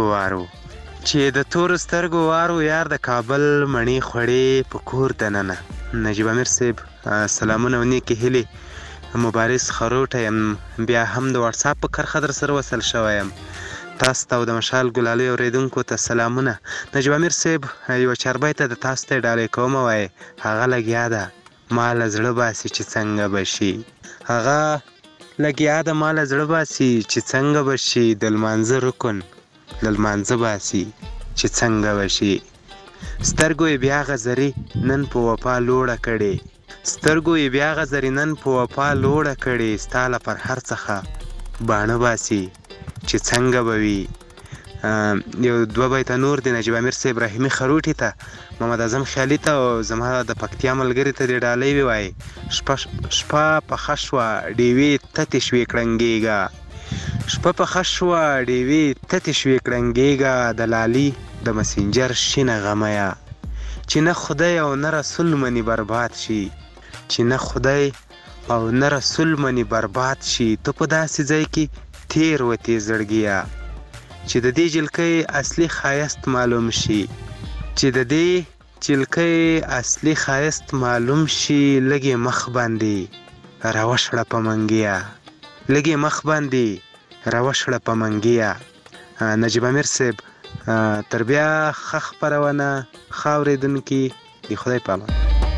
سترګو وارو یار د کابل مڼې خوړې په کور دننه. نجیب امیر صاحب سلامونه او نیکې هیلې. مبارز خروټه یم بیا هم د واتساپ په کرښه در سره وصل شوی یم. تاسو ته او د مشال ګلالۍ اورېدونکو ته سلامونه. نجیب امیر صاحب یوه چاربۍ ته د تاسو ته ډالۍ کومه وایي هغه لګیا ده مال زړه باسي چې څنګه بشي. هغه لګیا د مال زړه باسي چې څنګه بشي، د لمانځه رکن د لمانځه باسي چې څنګه بشي. سترګو یې بیا غزري نن په وفا لوړه کړې، سترګو یې بیا غزري نن په وفا لوړه کړې. ستا له پر هر څخه باڼه باسي چې څنګه به وي. یو 2 بیته نور د نجیب امیر صاحب رحیمي خروټي ته، محمد اعظم خیالي ته او زما د پکتیا ملګري ته د ډالۍ ووایي. شپه پخه شوه ډیوې تتې شوې کړنګېږه، شپه پخه شوه ډیوې تتې شوې کړنګېږه. د لالي د مسنجر شینه غمیه، چې نه خدای او نه رسول منی برباد شي، چې نه خدای او نه رسول منی برباد شي. ته په داسې ځای کې تیر وتې زړګیه، چې د دې جلکۍ اصلي ښایست معلوم شي، چې د دې جلکۍ اصلي ښایست معلوم شي. لږې مخ باندې راوشړه په منګیه، لږې مخ باندې راوشړه په منګیه. نجیب امیر صاحب تر بیا ښه خپرونه، ښه اورېدونکي، د خدای په امان.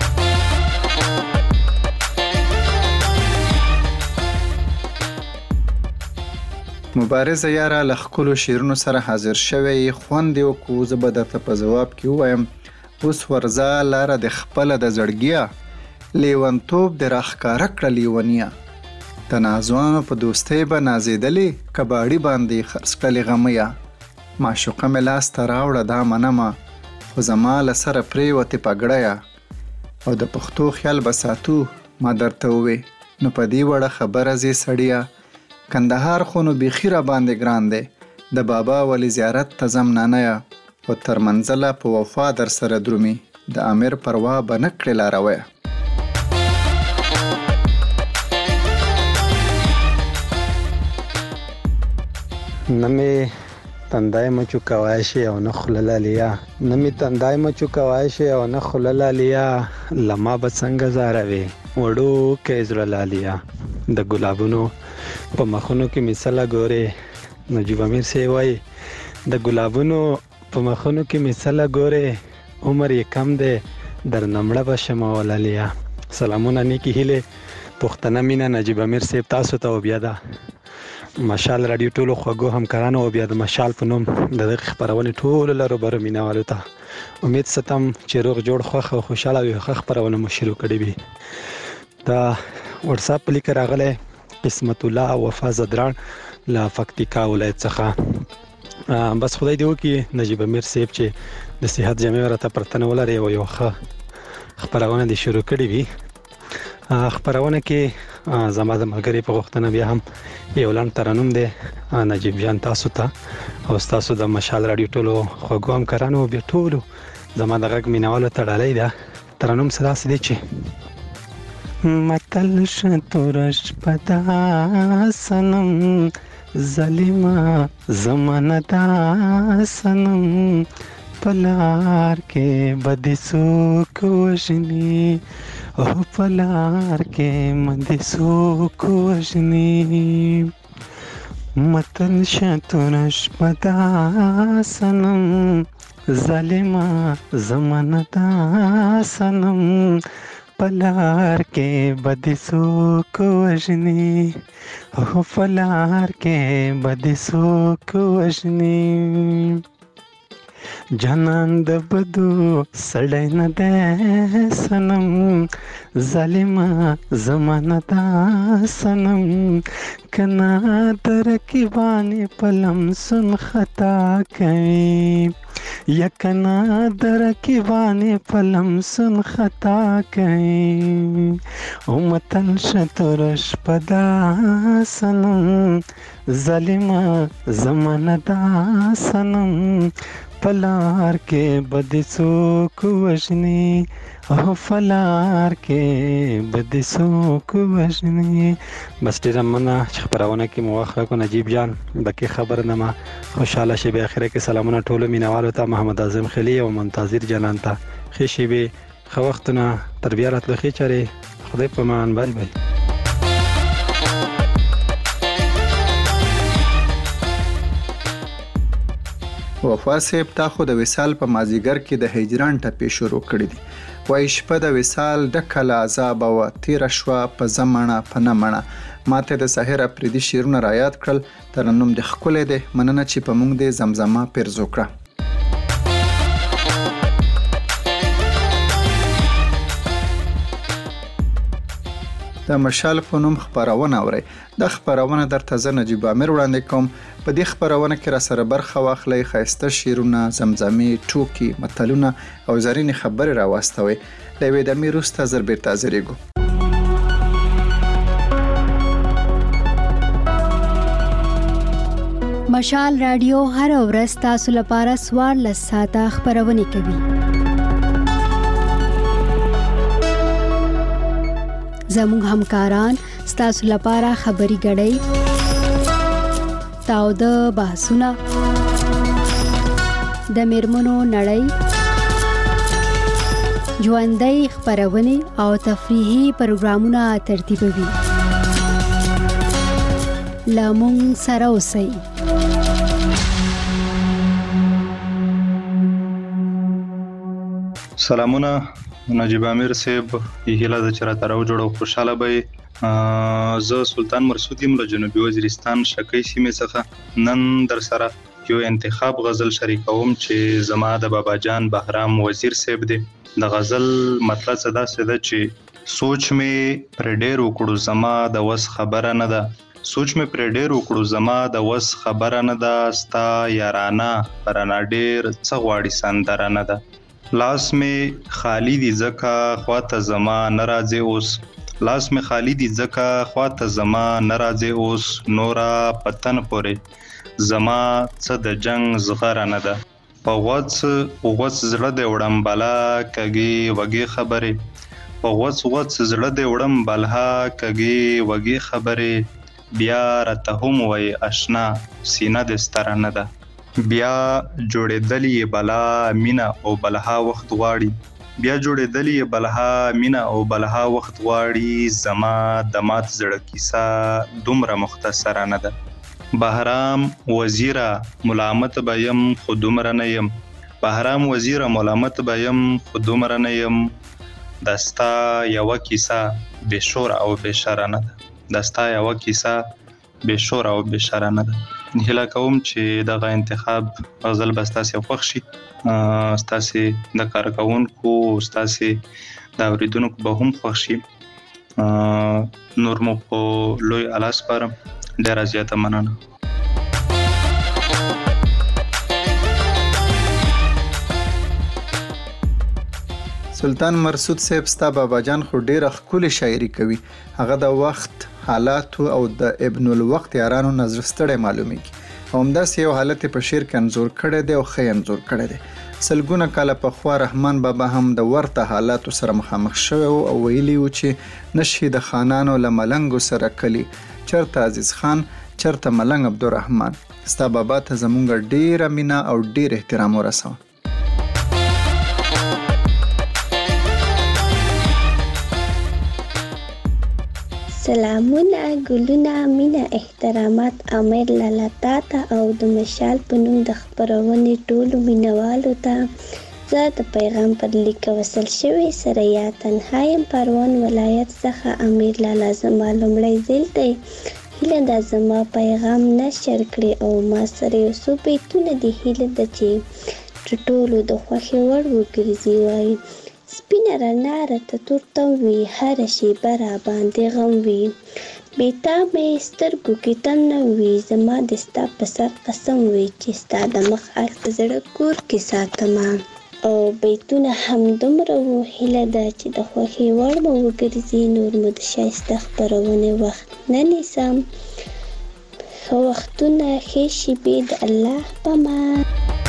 مبارزه یاره له ښکلو شعرونو سره حاضر شوی. خوند یې وکړو، زه به درته په ځواب کې ووایم اوس ورځه لاره د خپله د زړګیه، لیونتوب د راښکاره کړه لیونیه. د نازوانو په دوستۍ به نازېدلې، کباړي باندې خرڅ کړلې غمیه. معشوقه مې لاس ته راوړه دا منمه، خو زما له سره پرېوتې پګړیه. او د پښتو خیال به ساتو ما درته ووې، نو په دې وړه خبره ځې سړیه. کندهار خو نو بیخي را باندې ګران دی، د بابا ولی زیارت ته ځم نانیه. او تر منزله په وفا در سره درومي، د امیر پروا به نه کړې لارویه. نه مې تندای مچو کوای شي او نه خوله لالیا، نه مې تندای مچو کوای شي او نه خوله لالیا. لما به څنګه زاروي وړو کې زړه لالیا، د ګلابونو په مخونو کې مثله ګورې. نجیب امیر صاحب وایي د ګلابونو په مخونو کې مثله ګورې، عمر یې کم دی در نمړه به شمه ولالیا. سلامونه، نیکی هیلې، پښتنه مینه نجیب امیر صاحب تاسو ته. او بیا د مشال رادیو ټولو خوږو همکارانو او بیا د مشال په نوم د دغې خپرونې ټولو لروبرو مینهوالو ته امید ستم چې روغ جوړ خوښ او خوشحاله او ښه خپرونه مو شروع کړې وي. دا وټساپ په لیکه راغلی قسمت الله وفا زدران له پکتیکا ولایت څخه. بس خدای دې وکړي نجیب امیر صاحب چې د صحت جامې راته پرتنه ولري او یو ښه خپرونه دې شروع کړې وي. خپرونه کې زما د ملګري په غوښتنه بیا هم یو لنډ ترنم دی نجیب جان تاسو ته او تاسو د مشال رادیو ټولو خوږو همکارانو بیا ټولو زما د غږ مینوالو ته ډالۍ ده. ترنم څه داسې دی چې متل شتورش پدا سنم ظالما زمانه دا سنم پلار کې بدې څوک وژني او پلار کې مدې څوک وژني. متل شتورش پدا سنم ظالما زمانه دا سنم پلار کې بدې څوک وژني او پلار کې بدې څوک وژني. جانان د بدو سړی نه دی سنم ظالما زمانه دا سنم کنا در رقیبانې په لمسون خطا کوي یا کنا در رقیبانې په لمسون خطا کوي. او متل شتورش پدا سنم ظالما زمانه دا سنم پلار کې بدې څوک وژني او پلار کې بدې څوک وژني. بس ډېره مننه چې خپرونه کې مو وخت راکړو نجیب جان. بقي خبرنامه خوشحاله شي. بیا اخره کې سلامونه ټولو مینوالو ته، محمد اعظم خلی او منتظر جانان ته. ښې شېبې ښه وختونه تر بیا راتلو ښې چارې. خدای په امان. بای بای. وفا صاحب تا خو د وصال په مازیګر کې د هجران ټپې شروع کړې دي. وایي شپه د وصال ډکه له عذابه وه، تېره شوه په زمڼه په نه مڼه. ماته د سحر اپریدي شعرونه رایاد کړل. ترنم دې ښکلی دی، مننه چې په موږ دې زمزمه پیرزو کړه. د مشال په نوم خپرونه اورئ. دا خپرونه درته زه نجیب امیر وړاندې کوم. په دې خپرونه کې را سره برخه واخلئ، ښایسته شعرونه، زمزمې، ټوکې، متلونه او زرینې خبرې راواستوئ. له یوې دمې وروسته زر بیرته حاضرېږو. مشال رادیو هر ورځ تاسو لپاره 14 ساعته خپرونه کوي. زموږ همکاران ستاسو لپاره خبري غړي، تاوده بحثونه، د میرمنو نړۍ، ژوندۍ خبرونه او تفریحي پروګرامونه ترتیبوي. لامون سره اوسئ. سلامونه، نجیب امیر صاحب، هیله ده چې راته راوجوړو، خوشحاله به زه سلطان مرسود یم له جنوبي وزیرستان شکی سیمې څخه. نن در سره یو انتخاب غزل شریکوم چې زما د بابا جان بهرام وزیر صاحب دی. د غزل مطلب څه داسې ده چې سوچ مې پر ډېر وکړو زما د وس خبره نه ده، سوچ مې پر ډېر وکړو زما د وس خبره نه ده، ستا یارانه پرانا ډېر څه غواړي سندره نه ده. لاس می خالی دی زکا خواته زما ناراضه اوس، لاس می خالی دی زکا خواته زما ناراضه اوس، نورا پتن پورې زما څه د جنگ زغره نه ده. په غوڅ زړه د وړم بلا کږي وږي خبره، په غوڅ زړه د وړم بلا کږي وږي خبره، بیا راته هم وای آشنا سینه د ستره نه ده. بیا جوړېدلې بلا مینا او بلها وخت غواړي، بیا جوړېدلې بلها مینا او بلها وخت غواړي، زما د مات زړه کیسه دومره مختصره نه ده. بهرام وزیره ملامت بیم خو دومره نه یم، بهرام وزیره ملامت بیم خو دومره نه یم، دستا یوه کیسه بې شور او بې شره نه ده، دستا یوه کیسه بې شور او بې شره نه ده. هیله کوم چې دغه انتخاب غزل به ستاسې خوښ شي، ستاسې د کارکوونکو، ستاسې د اوریدونکو به هم خوښ شي. نور مو په لوی الله سپارم. ډېره زیاته مننه. سلطان مرسود صاحب، ستا بابا جان خو ډېره ښکلې شاعري کوي. هغه د وخت، حالاتو او د ابن الوقت یارانو نظر ستړی معلومیږي او همداسې یو حالت په شعر کې انځور کړی دی او ښه انځور کړی دی. سلګونه کاله پخوا رحمان بابا هم د ورته حالاتو سره مخامخ شوی او ویلي و چې نشي د خانانو له ملنګو سره کلی، چرته عزیز خان، چرته ملنګ عبدالرحمن. ستا بابا ته زمونږ ډېره مینه او ډېر احترام ورسوه. سلامونه، ګلونه، مینه، احترامات امیر لالا تا ته او د مشال په نوم د خپرونې ټولو مینوالو ته. زه د پیغام پر لیک وصل شوی سره یا تنها یم، پروان ولایت څخه امیر لالا زما لومړی ځل دی. هیله ده زما پیغام نشر کړي او ما سره یو څو بیتونه دي. هیله ده چې ټولو د خوښې وړ وګرځي. وایي سپینه رڼا راته تورتم وي، هره شیبه را باندې غم وي، بې تا مې سترګو کې تم نه وي، زما د ستا په سر قسم وي چې ستا د مخ عکس د زړه کور کې ساتمه. او بیتونه هم دومره وو. هیله ده چې د خوښې وړ مو وګرځي. نور مو د ښایسته خپرونې وخت نه نیسم. ښه وختونه، ښې شېبې د الله په امان.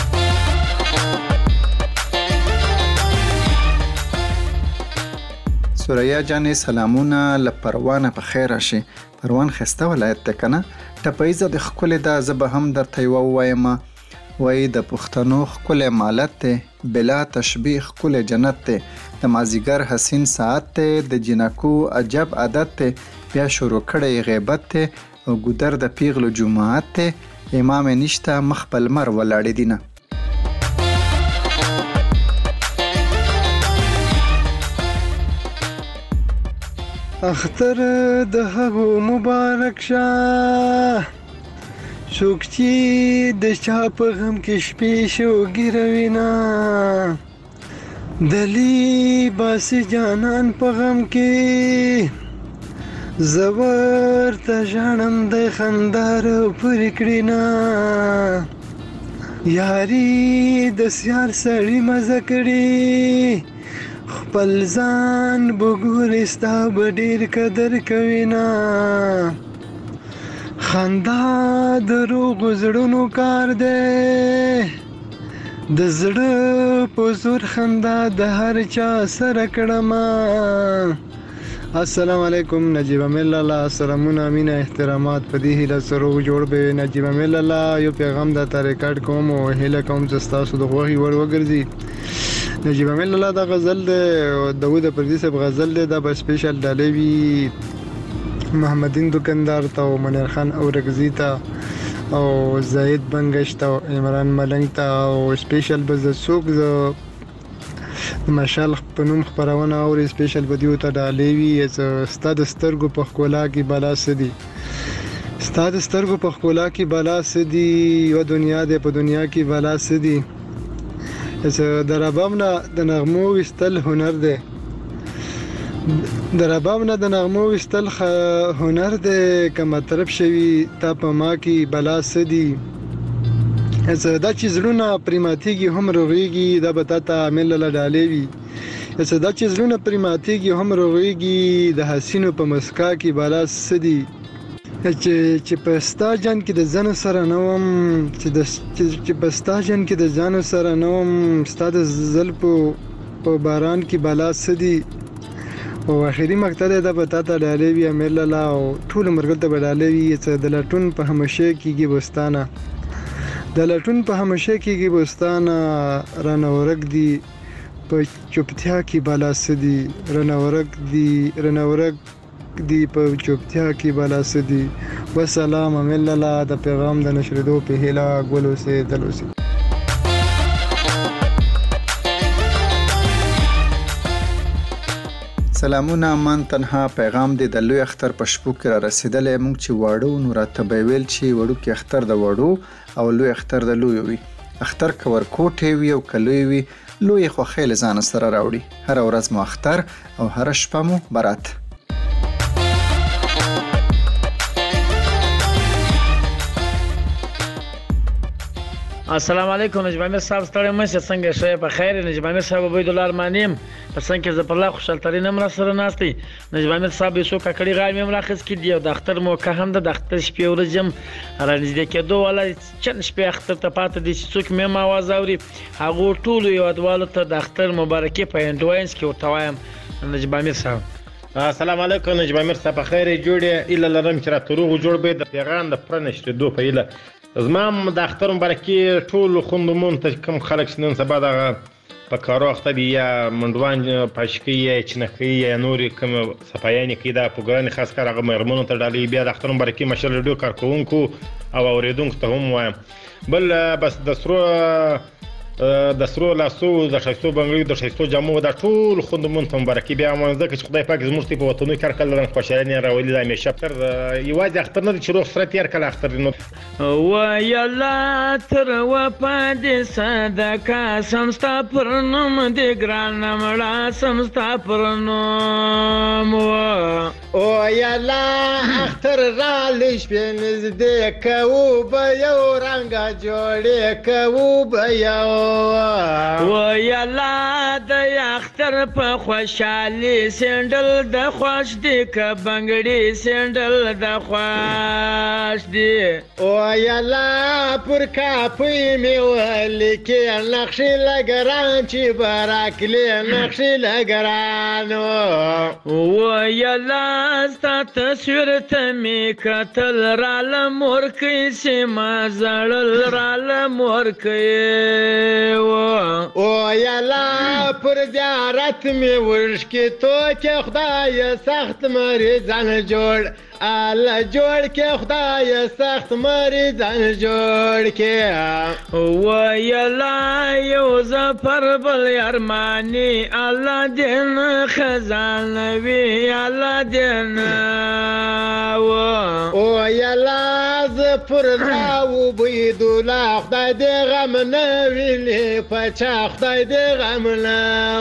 سوریا جانې سلامونه له پروانه په خیر راشي. پروان ښایسته ولایت دی که نه؟ ټپیزه د ښکلې ده، زه به هم درته یوه ووایم. وایي د پښتنو ښکلی مالت دی، بلا تشبیه ښکلی جنت دی، د مازدیګر حسین ساعت دی، د جنکو عجب عادت دی، بیا شروع کړی غیبت دی او ګودر د پیغلو جماعت دی، امام نشته مخ په لمر ولاړې دینه. اختر د هغو مبارک شه څوک چې د چا په غم کې شپې شوګیروي نه دلی باسي جانان په غم کې زور ته ژاړم د خندار پورې کړي نه یاري د سیار سړي مزه کړي خپل ځان بګورې ستا به ډېر قدر کوي نه خندا د روغو زړونو کار دی د زړه په زور خندا د هر چا سره کړمه السلام علیکم نجیب امیل الله سلامونه مینه احترامات په دې هیله سره جوړ به نجیب امیل الله یو پیغام د ریکارډ کوم او هیله کوم چې تاسو د غوږی ور وګرځي نجیب امیل الله دا غزل د داوود پردیس غزل دا به سپیشل ډالوي محمدین دکاندار ته او منیر خان اورګزی ته او زاید بنگش ته عمران ملنګ ته او سپیشل به زسوک د مشال په نوم خبرونه او سپیشل ویډیو ته ډالوي استاد سترګو په خکولا کې بالا سدي استاد سترګو په خکولا کې بالا سدي یو دنیا ده په دنیا کې بالا سدي دربامنا د نغمو وستل هنر ده دربامنا د نغمو وستل هنر ده کما طرف شوی تا په ما کې بالا سدي دا چې زړونه پریماتیږي هم روغېږي دا به تا ته عامل له ډالې وي دا چې زړونه پریماتیږي هم روغېږي د حسینو په مسکا کې بالا څه دي چې په ستا جان کې د ځانو سره نه وم چې په ستا جان کې د ځانو سره نه وم ستا د زلفو په باران کې بالا څه دي او اخري مقطع دا به تا ته ډالې وي عامل له او ټول مرګ ته به ډالې وي چې د لټون په همشه کېږي بستانه د لټون په همشه کېږي بستانه رانه ورک دي په چوپتیا کې بالا سدي رانه ورک دي په چوپتیا کې بالا سدي والسلام علیکم الله د پیغام د نشریدو په هیله ګلو سي دلوسي سلامونه من تنها پیغام دی د لوی اختر په شپو کې را رسیدلې مونږ چې واړو نو راته به ویل چې وړو کې اختر د وړو او لوی اختر د لوی وي اختر کور کوټه وي او کلوي وي لوی خو خیل ځان سره راوړي هر ورځ مو اختر او هر شپه مو برات السلام علیکم نجیب امیر صاحب ستړی مشه څنګه شې په خیر نجیب امیر صاحب عبید الله ارمانیم په څنګه زپر الله خوشحال ترين امر سره ناشتي نجیب امیر صاحب یو ککړی غاړې ملاخص کې دی د اختر مو که هم د اختر شپې ورځم راځي کېدو ولا چن شپې اختر ته پاتې دي چې څوک مې ما وازوري هغه ټول یو ادوالو ته د اختر مبارکي په انډوینس کې ورتوایم نجیب امیر صاحب السلام علیکم نجیب امیر صاحب خیر جوړه الا لرم چې را تروغ جوړ به د پیغام د پرنشت دو په اله زمام د اختر مبارکي ټول خوندمون ته کوم خلک نن سبا د په کارو اخته دي یا منډوان پاشکی یا چنخي یا نوري کوم صفایاني کې دا پروګرام خاص کار هغه مرمنو ته ډالې بیا د اختر مبارکي مشر ریډیو کارکونکو او اوریدونکو ته هم وایم بل بس د سرو لاسو د شایستو بنگړي د شایستو جامو د ټول خوندمون ته مبارکي بیا مونږ ځکه چې خدای پاک زموږ په وطنو کې کار کړل خوشاله راولي د همیشه تر یوازې اختر نه چې روغ سره تیر کړل اختر نو و یلا تر و پدې صدقه سمستا پرنم دې ګران مړه سمستا پرنم او یلا اختر را لښ په نزدې کوو به یو رنګ جوړې کوو به یو و یلا د اختر په خوشحالي سندل د خوش دی ک بنگړي سندل د خوش دی او یلا پر کاپي می ولیکي نقشې لګران چې براکلي نقشې لګران و یلا ستا تصویر ته می کتل را لمور کې سما زړل را لمور کې او یلا پر زیارت می ورش کې تو چې خدای سخت مریضان جوړ الله جوړ کې خدای سخت مریضان جوړ کې ویلا یو زفر بل ارمانی الله دین خزانوي الله دین او یلا زفر راو بيدولا خدای دې غم نه ویلې پچا خدای دې غم نه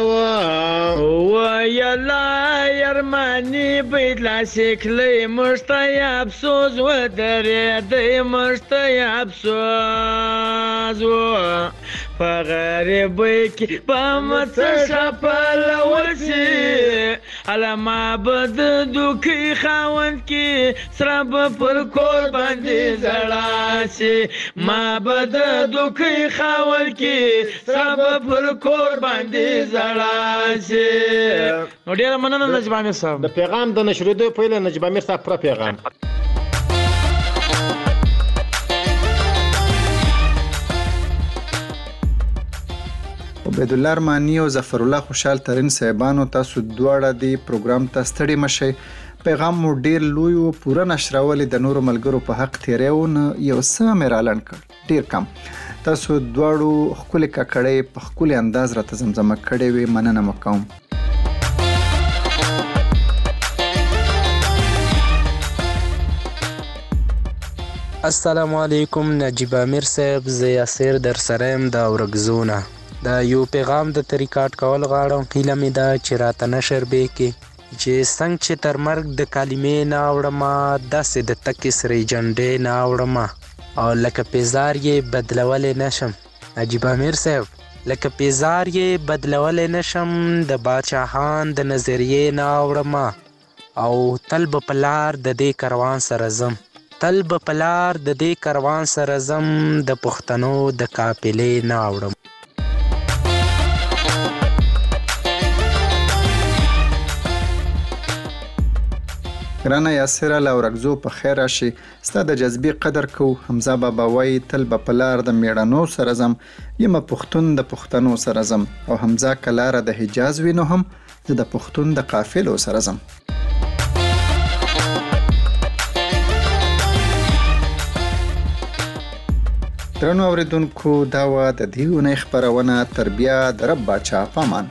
ویلا ارمانی بیدلا شکلی مشتی افسوس و درېدی مشتی افسوس و په غریبۍ کې په مڅه شپلول شي هله ما به د دوکۍ خاوند کې سره به پر کور باندې زړه شي ما به د دوکۍ خاوند کې سره به پر کور باندې زړه شي. نو ډېره مننه نجیب امیر صاحب. د پیغام د نشریدو پهله نجیب امیر صاحب پوره پیغام. عبید الله ارمانی او ظفر الله خوشحال ترین صاحبانو تاسو دواړه دی پروګرام ته ستړي مشئ. پیغام مو ډیر لوی او پوره نشرولې د نورو ملګرو په حق تیریونه یو څه مې رالن کړ ډیر کم. تاسو دواړو خپل ککړې په خپل انداز راته زمزمه کړې وي مننه مکوم. السلام علیکم نجیب امیر صاحب، زه یاسر در سره یم د اورګزونه. دا یو پیغام د ریکارډ کول غواړم. هیله مې ده چې راته نشر به کې چې څنګه چې تر مرګ د کلمې نه اوړم داسې د تکې سرې جنډې نه اوړم او لکه پیزار یې بدلولی نشم. نجیب امیر صاحب لکه پیزار یې بدلولی نشم د باچاهان د نظریې نه اوړم او تل به په لار د دې کاروان سره ځم تل به په لار د دې کاروان سره ځم د پښتنو د قافلې نه اوړم. ګرانه یاسره له اورګزو په خیر راشي. ستا د جذبې قدر کو. حمزه بابا وایي تل به په لار د میړنو سره ځم یم پښتون د پښتنو سره ځم او حمزه که لاره د حجاز وي نو هم زه د پښتون د قافلو سره ځم. درنو اوریدونکو دا وه د دې اونۍ خپرونه تر بیا د رب باچا په امان.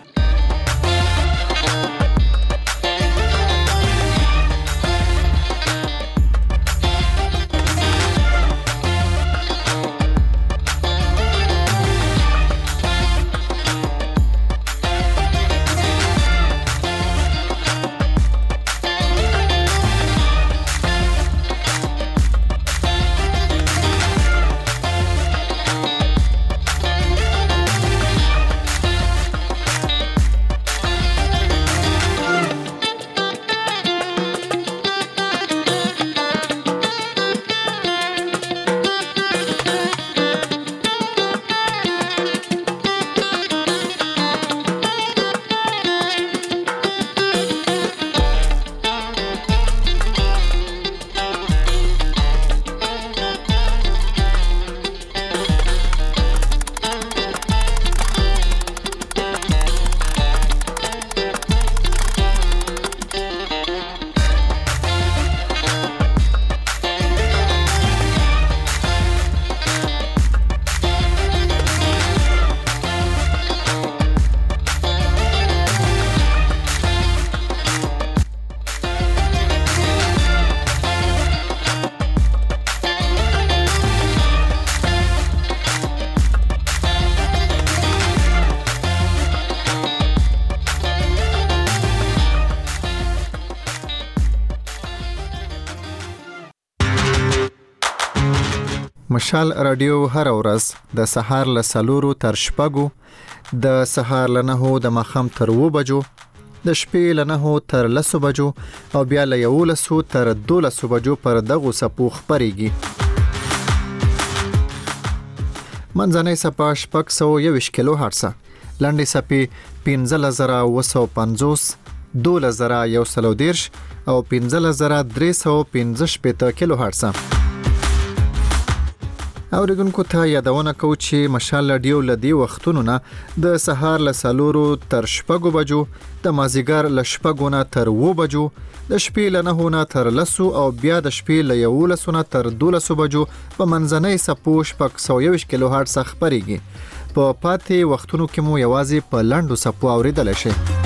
مشال رادیو هر ورځ د سهار له 4 تر 6 د سهار له 9 د ماښام تر 2 بجو د شپې له 9 تر 10 بجو او بیا له 11 تر 12 بجو پر دغه سپو خبريږي. منځنۍ سپا 621 کیلو هرتز، لنډي سپي 15950 12110 او 15315 کیلو هرتز. اوریدونکو ته یادونه کوو چې مشال رادیو لدی وختونو نه د سهار له 4 تر 6 بجو، د مازیګر له 6 نه تر 7 بجو، د شپې له 9 نه تر 10 او بیا د شپې له 11 نه تر 12 بجو په منځنۍ سپو 121 کیلو هرتز خبريږي. په پاتې وختونو کې مو یوازې په لاندو سپو اوریدل شي.